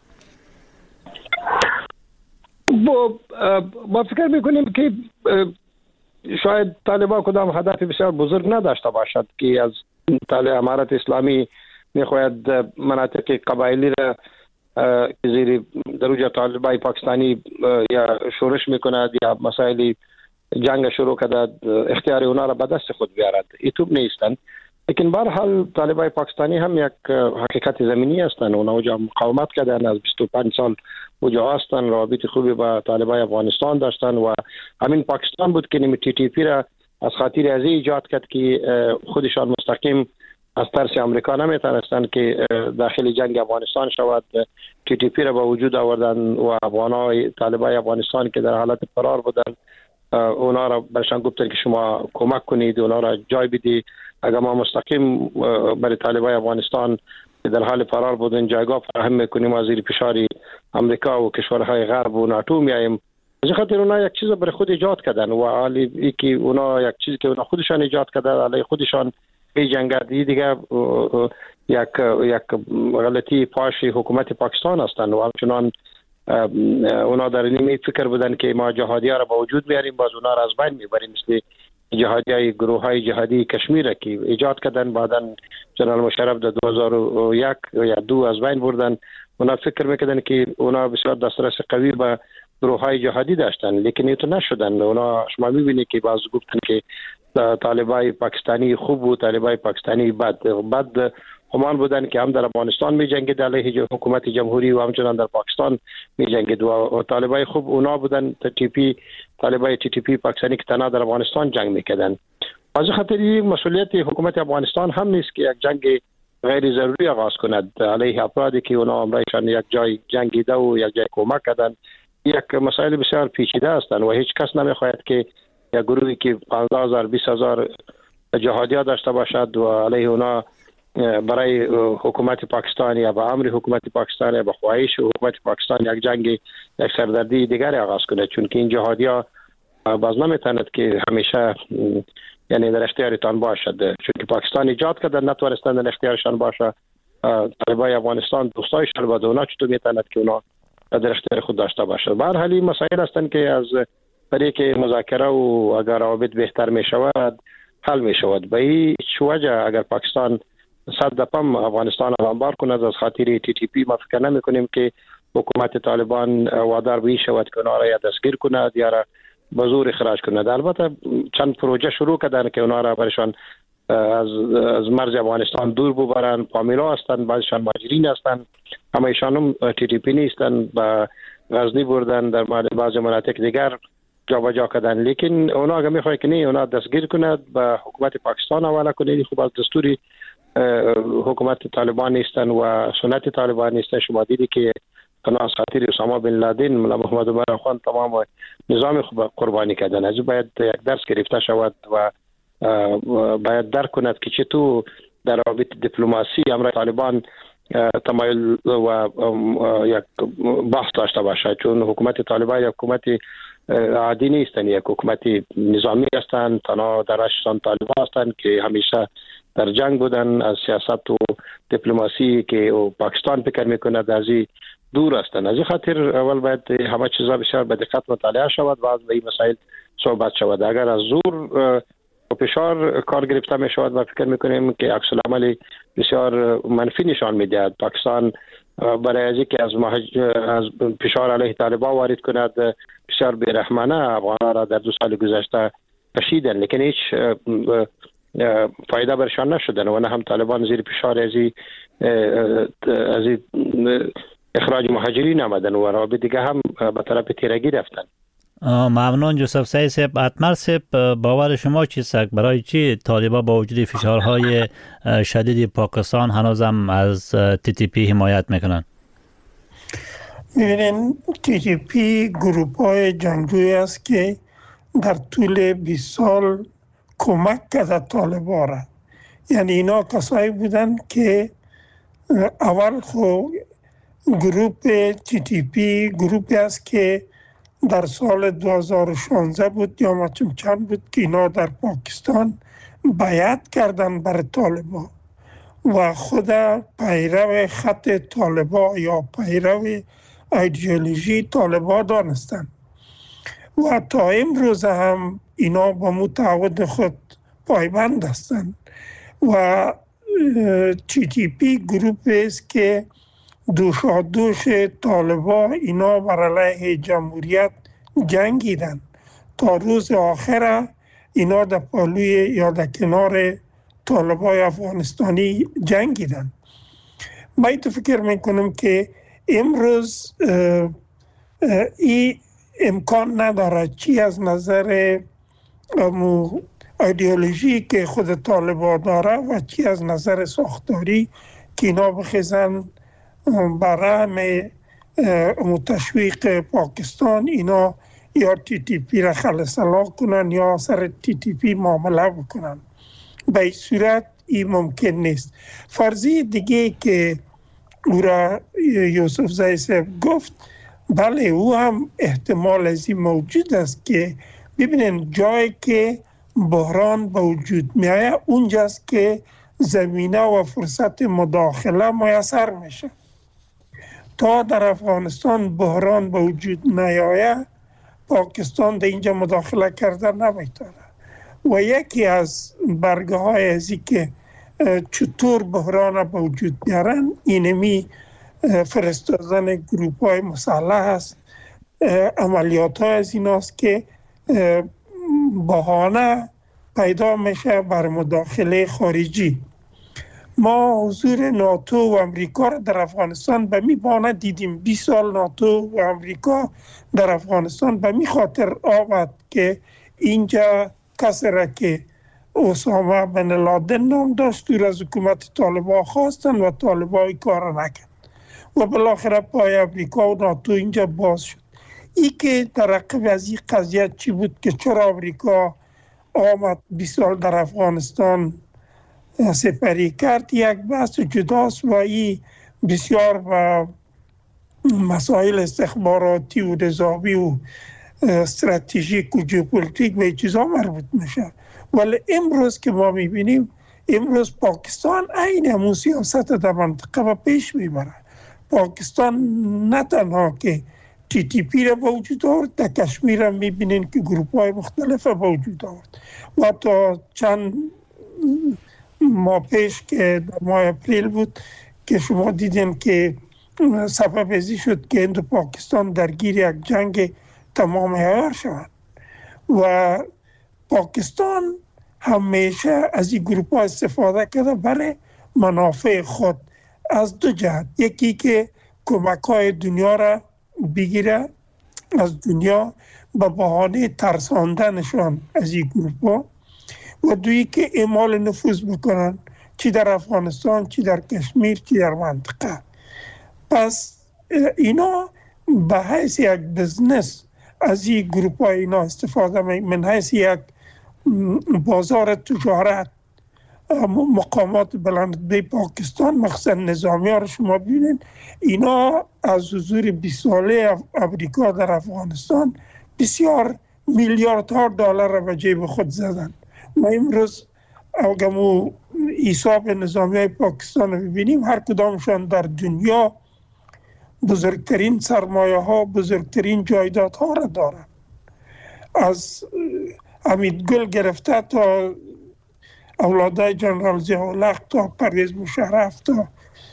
ما فکر می‌کنیم که شاید طالبان کدام هدف بسیار بزرگ نداشته باشد که از امارت اسلامی میخواهد مناطق قبایلی را زیر دروج طالبان پاکستانی یا شورش میکند یا مسائل جنگ شروع کرده، اختیار اونا را به دست خود بیارد. ایتوب نیستند، لیکن به هر حال طالبان پاکستانی هم یک حقیقت زمینی هستند. اونا اونجا مقاومت کردن، از 25 سال اونجا هستند، روابط خوبی با طالبان افغانستان داشتند و همین پاکستان بود که نمی تی تی پی را از خاطر از ایجاد کرد که خودشان مستقیم از ترس آمریکا نمیتونستند که داخل جنگ افغانستان شود. تی تی پی را به وجود آوردن و افغانای طالبان افغانستان که در حالت فرار بودند اونا را برشان گفتن که شما کمک کنید، اونا را جای بدید. اگر ما مستقیم برای طالبان افغانستان که در حال فرار بودن جایگاه فراهم میکنیم و زیر فشار آمریکا و کشورهای غرب و ناتو میایم، از خاطر اونا یک چیز برای خود ایجاد کردن و حالی که اونا یک چیزی که اونا خودشان ایجاد کردن علی خودشان جنگید دیگه یک غلطی پاش حکومت پاکستان هستند و همچنان اونا در این فکر بودن که ما جهادی‌ها را با وجود میاریم، باز اونا را از بین میبریم، مثل جهادیای گروه‌های جهادی کشمیر که ایجاد کردن، بعداً جنرال مشرف در 2001 یا 2 از بین بردن. اونا فکر میکردن که اونا بسیار دسترس قوی به گروه‌های جهادی داشتن، لیکن این تو نشدن. اونا شما میبینید که بعضی گفتن که طالبان پاکستانی خوب و طالبان پاکستانی بد همان بودن که هم در افغانستان می جنگید علیه حکومت جمهوری و همچنان در پاکستان می جنگید و طالبان خوب اونا بودن طالبان تی تی پی پاکستانی که تنها در افغانستان جنگ میکردن. از خاطر این مسئولیت حکومت افغانستان هم نیست که یک جنگ غیر ضروری آغاز کند علیه افرادی که اونا عمرشان یک جای جنگیده و یک جای کمک کردن. یک مسائل بسیار پیچیده هستند و هیچ کس نمیخواهد که یک گروهی که 15,000 20,000 جهادیان داشته باشد و علیه اونا برای حکومت پاکستان یا با امر حکومت پاکستان یا با خواهش حکومت پاکستان یک جنگ یک سردردی دیگری آغاز کنه، چون که این جهادیان باز نمیتواند که همیشه یعنی در اختیارتان باشد، چون که پاکستان ایجاد کرده نتوانستند در اختیارشان باشه. طالبان افغانستان دوستایشان با اونا چطور میتواند که اونا در اختیار خود داشته باشه. به هر حال این مسائل هستند که از طریق مذاکره و اگر روابط بهتر می شود حل می شود. به این وجه اگر پاکستان صد دفعه افغانستان را انبار کند از خاطر تی تی پی، ما فکر نمی کنیم که حکومت طالبان وادار به این شود که اونا را یا دستگیر کند یا را به زور اخراج کند. البته چند پروژه شروع کردن که اونا را برشان از مرز افغانستان دور ببرن. فامیلا هستند، بعضیشان مهاجرین هستند، اما ایشان هم تی تی پی نیستند، به غزنی بردن، در بعضی مناطق دیگر جابجا کردن. لیکن اونا اگر میخواد که نه اونا دستگیر کند به حکومت پاکستان حواله کنه، خب از دستوری حکومت طالبان نیستن و سنت طالبان نیستن. شما دیدی که از خاطر اسامه بن لادن ملا محمد عمر خان تمام نظام قربانی کردن. از باید یک درس گرفته شود و باید درک کند که چطور در رابط دیپلماسی امر طالبان تمایل و یک بحث داشته باشه، چون حکومت طالبان یک حکومت عادی نیستن، یک حکومت نظامی هستند، تنها درشتان طالبان هستند که همیشه در جنگ بودن، از سیاست و دیپلماسی که پاکستان فکر میکنه از این دور هستند. از این خاطر اول باید همه چیزا بسیار به دقت مطالعه شود و از این مسائل صحبت شود. اگر از زور و فشار کار گرفته می شود و فکر میکنیم که عکس العمل بسیار منفی نشان میدهد. پاکستان برای از اینکه از فشار علیه طالبان وارد کند بسیار بی‌رحمانه افغان‌ها را در 2 سال گذشته کشیدن، لیکن هیچ فایده برشان نشدن و نه هم طالبان زیر فشار از اخراج مهاجرین آمدن و رابطه دیگه هم به طرف تیرگی رفتن. ممنون جوزف سعید صاحب. اتمر صاحب، باور شما چیست؟ برای چی طالبان با وجود فشارهای شدید پاکستان هنوزم از TTP حمایت میکنن؟ میبینین TTP گروپ های جنگجویی است که در طول 20 سال کمک کرده طالبان را. یعنی اینا کسایی بودن که اول خود گروپ TTP گروپی است که در سال 2016 بود یا چند بود که اینا در پاکستان بیعت کردن بر طالبان و خود پیرو خط طالبان یا پیرو ایدئولوژی طالبان دانستن و تا امروز هم اینا با متعهد خود پایبند هستند و TTP گروپ است که دوش طالبان اینا بر علیه جمهوریت جنگیدن تا روز آخر اینا در پالوی یا در کنار طالبان افغانستانی جنگیدن. من فکر میکنم که امروز این امکان نداره چی از نظر ایدئولوژی که خود طالبان داره و چی از نظر ساختاری که اینا بخیزن برای تشویق پاکستان اینا یا TTP را خلصلا کنن یا سر TTP معامله بکنن. به این صورت این ممکن نیست. فرضی دیگه که او را یوسف زئی صاحب گفت، بله او هم احتمال از این موجود است که ببینین جایی که بحران به وجود میایه اونجاست که زمینه و فرصت مداخله میسر میشه. تا در افغانستان بحران به وجود نیایه پاکستان در اینجا مداخله کرده نمیتونه و یکی از برگه های ازی که چطور بحران به وجود بیارن اینمی فرستادن گروپ های مسلح است. عملیات های از این است که بهانه پیدا میشه بر مداخله خارجی. ما حضور ناتو و امریکا را در افغانستان به می بانه دیدیم. 20 سال ناتو و امریکا در افغانستان به می خاطر آمد که اینجا کسی را که اسامه بن لادن نام داشت دور از حکومت طالبان خواستن و طالبان کار نکرد و بالاخره پای امریکا و ناتو اینجا باز شد. ای که در عقب از این قضیه چی بود که چرا امریکا آمد 20 سال در افغانستان سپری کرد، یک بحث جداست و این بسیار و مسائل استخباراتی و نظامی و استراتژیک و ژئوپلیتیک و چیزا مربوط میشه. ولی امروز که ما میبینیم امروز پاکستان عین همون سیاست در منطقه و پیش میبره. پاکستان نه تنها که TTP را به وجود آورد، در کشمیر هم میبینین که گروپ های مختلف به وجود آورد و تا چند ماه پیش که در ماه اپریل بود که شما دیدین که سبب ازی شد که هند و پاکستان درگیر یک جنگ تمام عیار شود و پاکستان همیشه از این گروپ ها استفاده کرده برای منافع خود از دو جهت. یکی که کمک های دنیا را بگیره از دنیا به بهانه ترساندنشان از این گروپ ها و دویی که اعمال نفوذ بکنن چی در افغانستان چی در کشمیر چی در منطقه. پس اینا به حیث یک بزنس از این گروپ های اینا استفاده من حیث یک بازار تجارت. مقامات بلند پاکستان مخصوصا نظامی ها رو شما ببینید اینا از حضور 20 ساله امریکا در افغانستان بسیار میلیاردها دلار را به جیب خود زدن. ما امروز اگمو حساب نظامی پاکستان رو ببینیم، هر کدامشان در دنیا بزرگترین سرمایه ها، بزرگترین جایداد ها را دارند. از حمید گل گرفته تا اولادای جنرال ضیاءالحق تا پرویز مشرف تا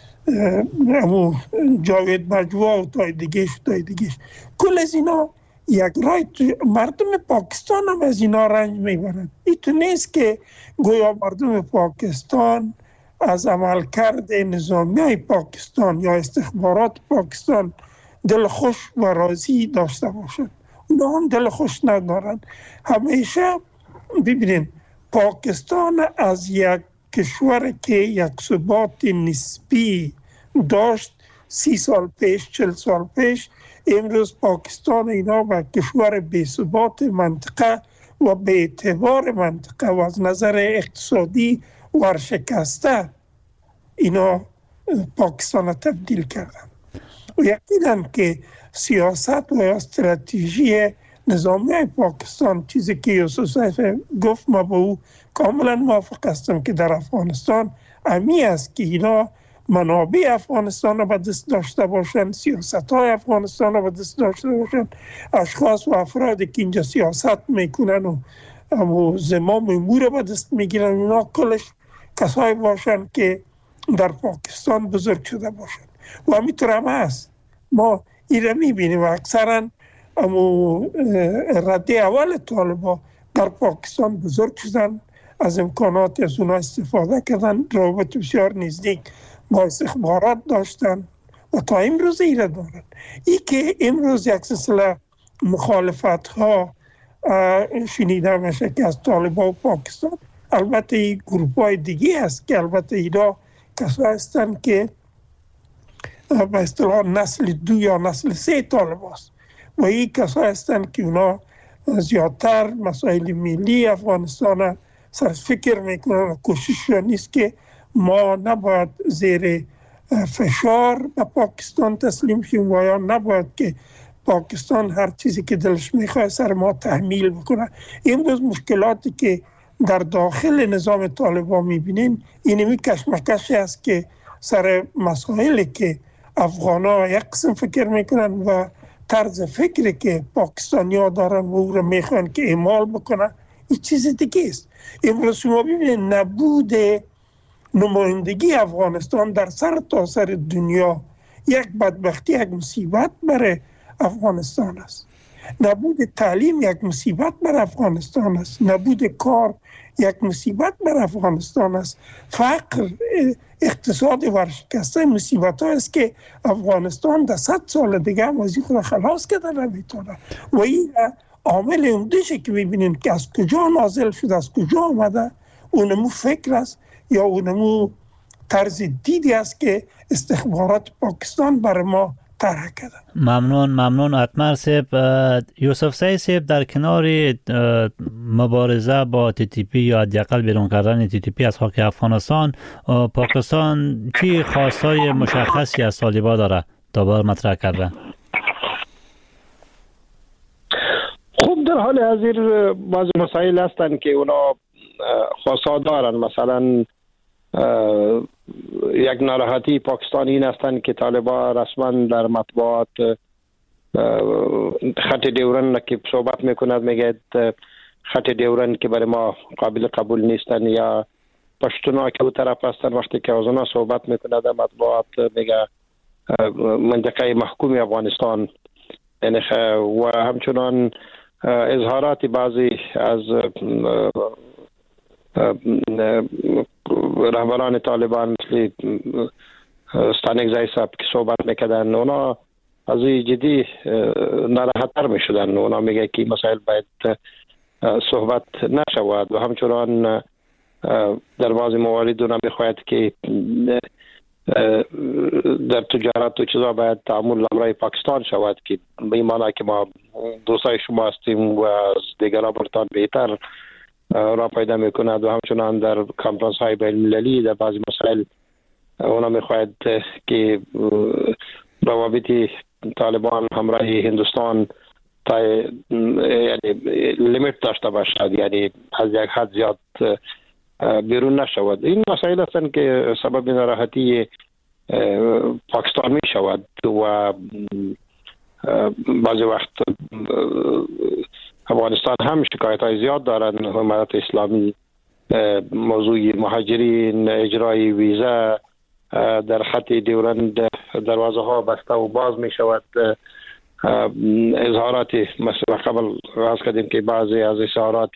جاوید مجوع و تا دیگهش کل از اینا یک رای مردم پاکستان هم از اینا رنج میبرند. این نیست که گویا مردم پاکستان از عملکرد نظامی پاکستان یا استخبارات پاکستان دل خوش و راضی داشته باشند. اونا هم دل خوش ندارند. همیشه ببینید پاکستان از یک کشور که یک ثبات نسبی داشت 30 سال پیش 40 سال پیش، امروز پاکستان اینا و کشور بی ثبات منطقه و به اعتبار منطقه و از نظر اقتصادی ورشکسته اینا پاکستان تبدیل کردن. و یقینا که سیاست و استراتژی نظامی پاکستان، چیزی که یوسف صیفی گفت، ما با او کاملا موافق هستم که در افغانستان امی است که اینا منابع افغانستان را به دست داشته باشند، سیاست های افغانستان را به دست داشته باشند، اشخاص و افرادی که اینجا سیاست میکنن و زمام امور را به دست میگیرن، اینا کلش کسایی باشند که در پاکستان بزرگ شده باشند. و همینطور هم هست. ما این را میبینیم و اکثرا رده اول طالبان در پاکستان بزرگ شدن، از امکانات از اونا استفاده کردن، روابط بسیار نزدیک با استخبارات داشتن و تا امروز ایره دارن. ای که امروز یک سلسله مخالفت ها شنیده میشه که از طالبان و پاکستان، البته این گروپ های دیگه هست که البته اینا کسا هستن که به اصطلاح نسل 2 یا نسل 3 طالب هست و این کسا هستن که اونا زیادتر مسائل ملی افغانستان سر فکر میکنن و کوشش نیست که ما نباید زیر فشار به پاکستان تسلیم شیم و یا نباید که پاکستان هر چیزی که دلش میخواد سر ما تحمیل بکنه. امروز مشکلاتی که در داخل نظام طالبان میبینیم اینمی کشمکشی است که سر مسائلی که افغانا یک قسم فکر میکنن و طرز فکری که پاکستانی ها دارن و او را میخوان که اعمال بکنن این چیز دیگه است. امروز شما ببینید نبود نمایندگی افغانستان در سر تا سر دنیا یک بدبختی، یک مصیبت برای افغانستان است. نبود تعلیم یک مصیبت بر افغانستان است. نبود کار یک مصیبت بر افغانستان است. فقر، اقتصاد ورشکسته مصیبت ها است که افغانستان در 100 سال دیگه هم از خود خلاص کرده نمیتونه. و این عامل عمده‌شه که میبینیم که از کجا نازل شده، از کجا آمده، اونمو فکر است یا اونمو طرز دیدی است که استخبارات پاکستان برای ما طرح کرده. ممنون اتمر صاحب. یوسف سعید صاحب، در کنار مبارزه با TTP یا حداقل بیرون کردن TTP از خاک افغانستان، پاکستان چی خواستای مشخصی از طالبان داره تا بار مطرح کرده؟ خوب در حال حاضر بعض مسائل هستند که اونا خواسته دارن. مثلا یک ناراحتی پاکستانی این هستند که طالبان رسما در مطبوعات خط دیورن که صحبت میکند میگه خط دیورن که برای ما قابل قبول نیستن، یا پشتونا که او طرف هستن وقتی که از اونا صحبت میکند در مطبوعات میگه منطقه محکوم افغانستان. و همچنان اظهارات بعضی از رهبران طالبان مثل ستانکزی صاحب که صحبت میکردن، اونا از جدی ناراحت‌تر میشدن. اونا میگه که مسائل باید صحبت نشود و همچنان در بعضی موارد اونا میخواید که در تجارت و چیزا باید تعامل برای پاکستان شود که به این معنی که ما دوستای شما هستیم و از دیگر برتان بهتر را پیدا میکند. و همچنان در کانفرانس های بین المللی در بعضی مسائل اونا میخواید که روابط طالبان همراه هندوستان تا یعنی لیمیت داشته باشد، یعنی از یک حد زیاد بیرون نشود. این مسائل هستند که سبب ناراحتی پاکستان می شود و بعضی وقت افغانستان هم شکایت های زیاد دارند. حکومت اسلامی موضوع مهاجرین، اجرای ویزا، در خط دیورند دروازه ها بسته و باز می شود. اظهارات مثلا قبل راز کردیم که بعضی از اظهارات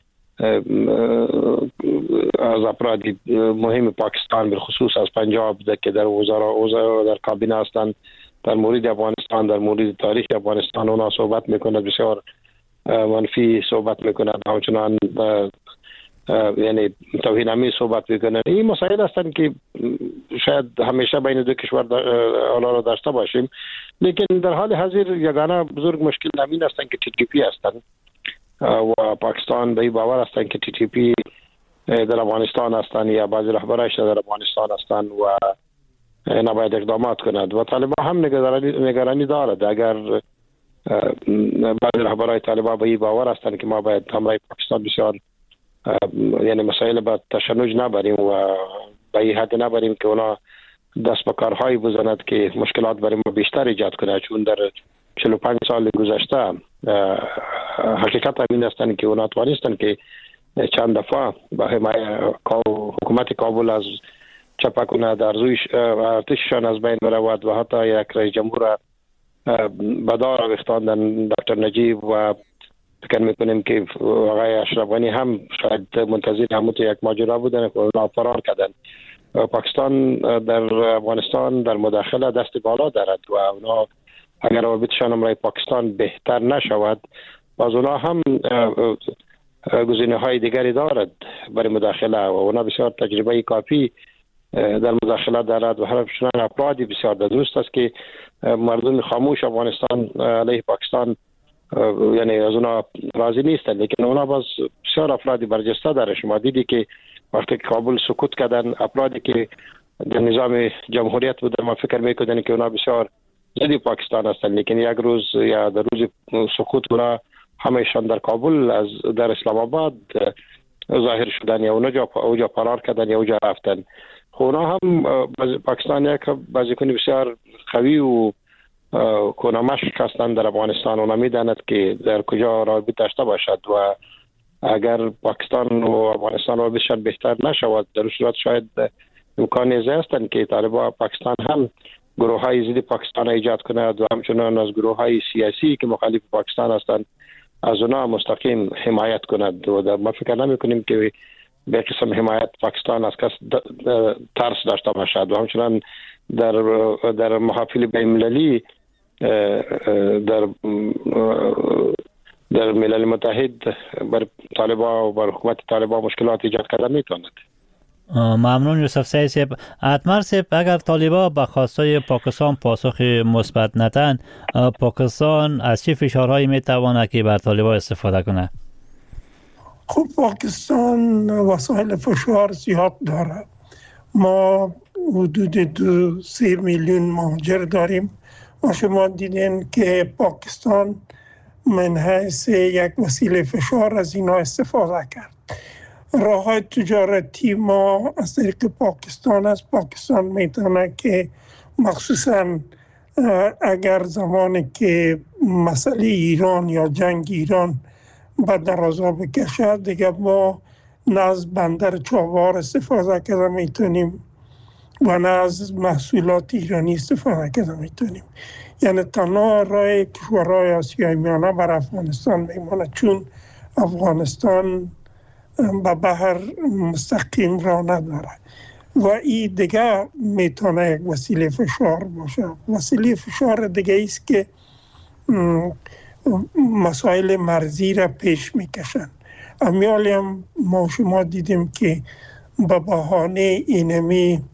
از افراد مهم پاکستان به خصوص از پنجاب که در وزرا در کابینه هستند در مورد افغانستان، در مورد تاریخ افغانستان اونا صحبت میکنند، بسیار منفی صحبت میکنند، همچنان یعنی توهین‌آمیز صحبت میکنند. این مسائل هستند که شاید همیشه بین دو کشور حالا را داشته باشیم، لیکن در حال حاضر یگانه بزرگ مشکل همین هستند که TTP هستند و پاکستان به این باور هستند که TTP در افغانستان هستند یا بعضی رهبرایش در افغانستان هستند و نباید اقدامات کند و طالبان هم نگرانی دارد. اگر بعضی رهبرای طالبان به این باور هستند که ما باید همراه پاکستان بسیار یعنی مسائل به تشنج نبریم و به این حد نبریم که اونا دست به کارهایی بزند که مشکلات برای ما بیشتر ایجاد کنه، چون در 45 سال گذشته حقیقت همین هستند که اونا توانستند که چند دفعه به حمایت حکومت کابل از چپه کنه، در روی ارتششان از بین برود و حتی یک رئیس جمهور به دار آویختاندن دکتر نجیب و فکر میکنیم که آقای اشرف غنی هم شاید منتظر همون یک ماجرا بودن که اونا فرار کردن. پاکستان در افغانستان در مداخله دست بالا دارد و اونا اگر روابطشان امرای پاکستان بهتر نشود باز اونا هم گزینه های دیگری دارد برای مداخله و اونا بسیار تجربه کافی در مداخله دارد و همچنان افرادی بسیار درست است که مردم خاموش افغانستان علیه پاکستان یعنی از اونا راضی نیستند، لیکن اونا باز بسیار افرادی برجسته داره. شما دیدی که وقتی که کابل سکوت کردن افرادی که در نظام جمهوریت بودن ما فکر میکنن که اونا بسیار ضد پاکستان هستند، لیکن یک روز یا در روز سکوت اونا همهشان در کابل از در اسلام آباد ظاهر شدن یا اونا فرار کردن یا اوجا رفتن. اونا هم پاکستان یک بازیکن بسیار قوی و کنامشق هستند در افغانستان. اونا میداند که در کجا رابطه داشته باشد و اگر پاکستان و افغانستان رابطهشان بهتر نشود در صورت شاید امکان هستند که طالبان پاکستان هم گروه های ضد پاکستان ایجاد کند و همچنان از گروه های سیاسی که مخالف پاکستان هستند از اونا مستقیم حمایت کند و ما فکر نمی کنیم که به قسم حمایت پاکستان از کس ترس داشته باشد و همچنان در محافل بین‌المللی در ملل متحد بر طالبان و بر حکومت طالبان مشکلات ایجاد کرده میتواند. ممنون یوسف سعید صاحب. اتمر صاحب، اگر طالبان به خواستای پاکستان پاسخ مثبت ندهند، پاکستان از چه فشارهایی میتواند که بر طالبان استفاده کنه؟ خب پاکستان وسایل فشار زیاد داره. ما حدود 2-3 میلیون مهاجر داریم و شما دیدین که پاکستان من حیث یک وسیله فشار از اینا استفاده کرد. راه های تجارتی ما از طریق پاکستان است. پاکستان میتونه که مخصوصا اگر زمانی که مسئله ایران یا جنگ ایران به درازا بکشد دیگه ما نه از بندر چابهار استفاده کرده میتونیم و نه از محصولات ایرانی استفاده کرده میتونیم. یعنی تنها راه کشورهای آسیای میانه بر افغانستان میمونه، چون افغانستان به بحر مستقیم راه نداره و این دیگه میتونه یک وسیله فشار باشه. وسیله فشار دیگه ایست که مسائل مرزی را پیش میکشن. امیالی هم ما شما دیدیم که به بهانه اینمی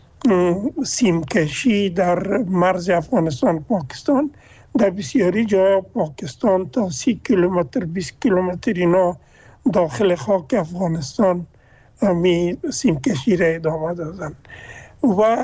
سیمکشی در مرز افغانستان پاکستان در بسیاری جا پاکستان تا 30 کیلومتر 20 کیلومتر اینا داخل خاک افغانستان می سیمکشی را ادامه دادن و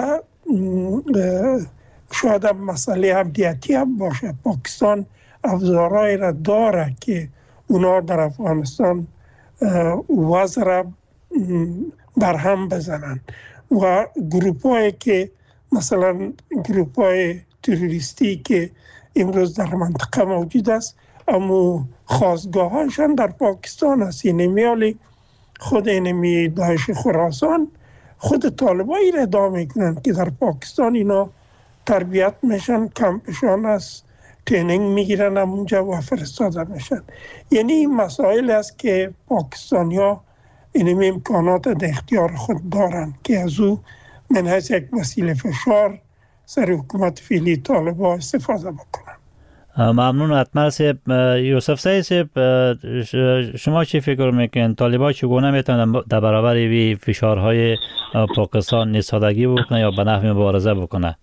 شاید مسئله امنیتی هم باشه. پاکستان افزارهای را داره که اونا در افغانستان وضع را برهم بزنن و گروپ هایی که مثلا گروپ های تروریستی که امروز در منطقه موجود است اما خاستگاه هاشان در پاکستان است. یعنی خود اینمی داعش خراسان خود طالبایی را ادعا میکنن که در پاکستان اینا تربیت میشن، کمپشان است، ترینینگ میگیرن اونجا و فرستاده میشن. یعنی این مسائل است که پاکستانی ها اینمی امکانات در اختیار خود دارن که از او من حیث یک وسیله فشار سر حکومت فعلی طالبان استفاده بکنن. ممنون اتمر صاحب. یوسف سعید صاحب، شما چی فکر میکنید طالبان چگونه میتونن در برابر وی فشارهای پاکستان ایستادگی بکنه یا به نحو مبارزه بکنه؟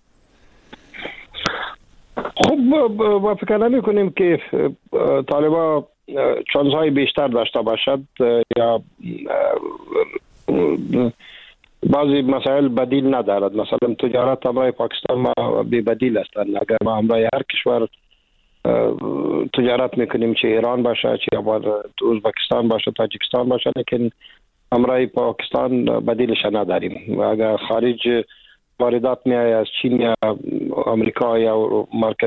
خب ما فکر نمی کنیم که طالبان چانس‌های بیشتر داشته باشد یا بعضی مسائل بدیل ندارد. مثلا تجارت همراه پاکستان ما بی بدیل هستند. اگر ما همراه هر کشور تجارت میکنیم، چه ایران باشه، چه ازبکستان باشه، تاجیکستان باشه، لیکن همراه پاکستان بدیلش نداریم. و اگر خارج واردات میآید از چین یا امریکا یا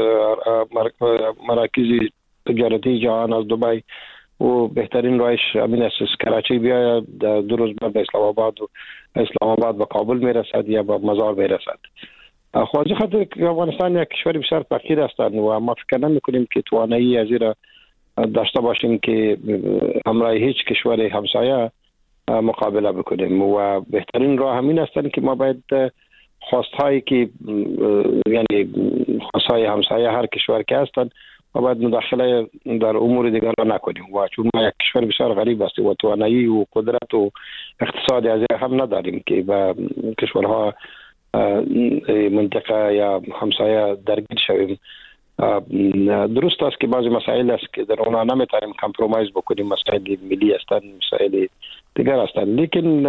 مراکز تجارتی جهان از دبی و بهترین راهش امین است کراچی بیاید، دو روز بعد به اسلام آباد و کابل میرسد یا به مزار میرسد. خواهد خاطر که افغانستان یک کشور بسیار فقیر هستند و ما فکر نمی‌کنیم که توانایی از این داشته باشیم که همراه هیچ کشور همسایه مقابله بکنیم و بهترین راه همین است که ما باید خواستهایی که یعنی خواستهای همسایه هر کشور که هستند ما باید مداخله در امور دیگران نکنیم و چون ما یک کشور بسیار غریب هستیم و توانایی و قدرت و اقتصادی از هم نداریم که با کشورها منطقه یا همسایه درگیر شویم. درست است که بعضی مسائل است که در اونها نمیتونیم کامپرومایز بکنیم، مسائل ملی هستند، مسائل دیگر هستند، لیکن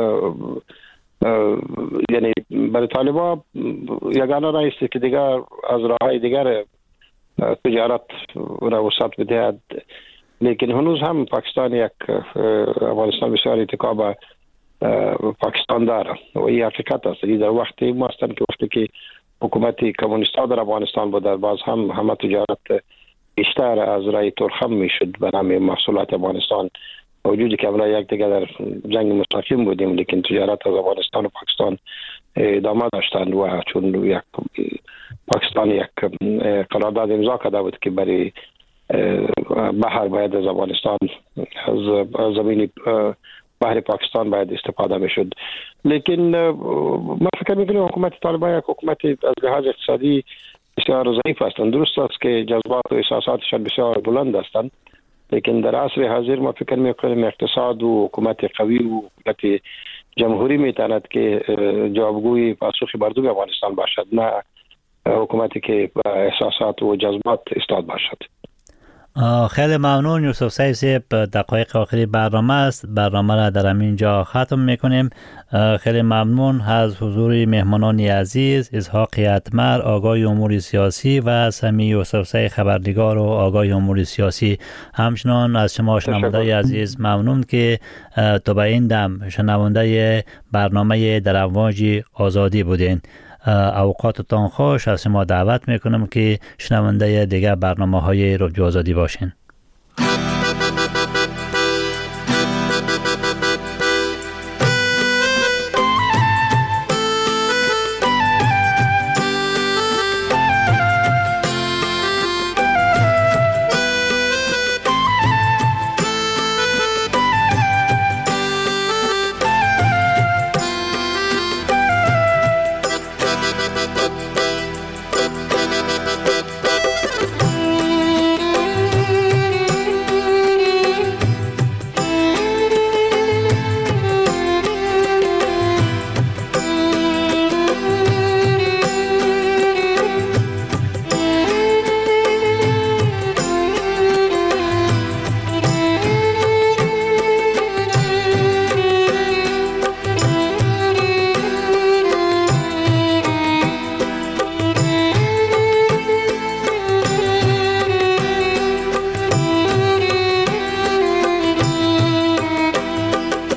یعنی برای طالبان یگانه راه است که دیگر از راههای دیگر تجارت را وسعت بدهد. لیکن هنوز هم پاکستان افغانستان بسیار اتکا پاکستان داره و این حقیقت است. در وقتی ما هستن که وقتی که حکومت کمونیستا در افغانستان بود باز هم همه تجارت بیشتر از رای ترخم میشد به نام محصولات افغانستان، وجودی که امروز یک دیگر در جنگ مستقیم بودیم لیکن تجارت از افغانستان و پاکستان ادامه داشتند و چون پاکستان یک قرارداد امضا کرده بود که برای بحر باید از افغانستان از زمین بحر پاکستان باید استفاده میشد. لیکن ما فکر میکنیم حکومت طالبان یک حکومت از لحاظ اقتصادی بسیار ضعیف هستند. درست است که جذبات و احساساتشان بسیار بلند هستند، لیکن در عصر حاضر ما فکر میکنیم اقتصاد و حکومت قوی و حکومت جمهوری میتواند که جوابگوی پاسخ مردم افغانستان باشد، نه حکومتی که احساسات و جذبات استاد باشد. خیلی ممنون یوسف سعید صاحب. دقایق آخری برنامه است، برنامه را در همینجا ختم میکنیم. خیلی ممنون از حضور مهمانان عزیز، اسحاق اتمر آگاه امور سیاسی و سمی یوسف سعید خبرنگار و آگاه امور سیاسی. همچنان از شما شنونده عزیز ممنون که تا به این دم شنونده برنامه در امواج آزادی بودین. اوقاتتان خوش. از شما دعوت میکنم که شنونده دیگر برنامه‌های رادیو آزادی باشین.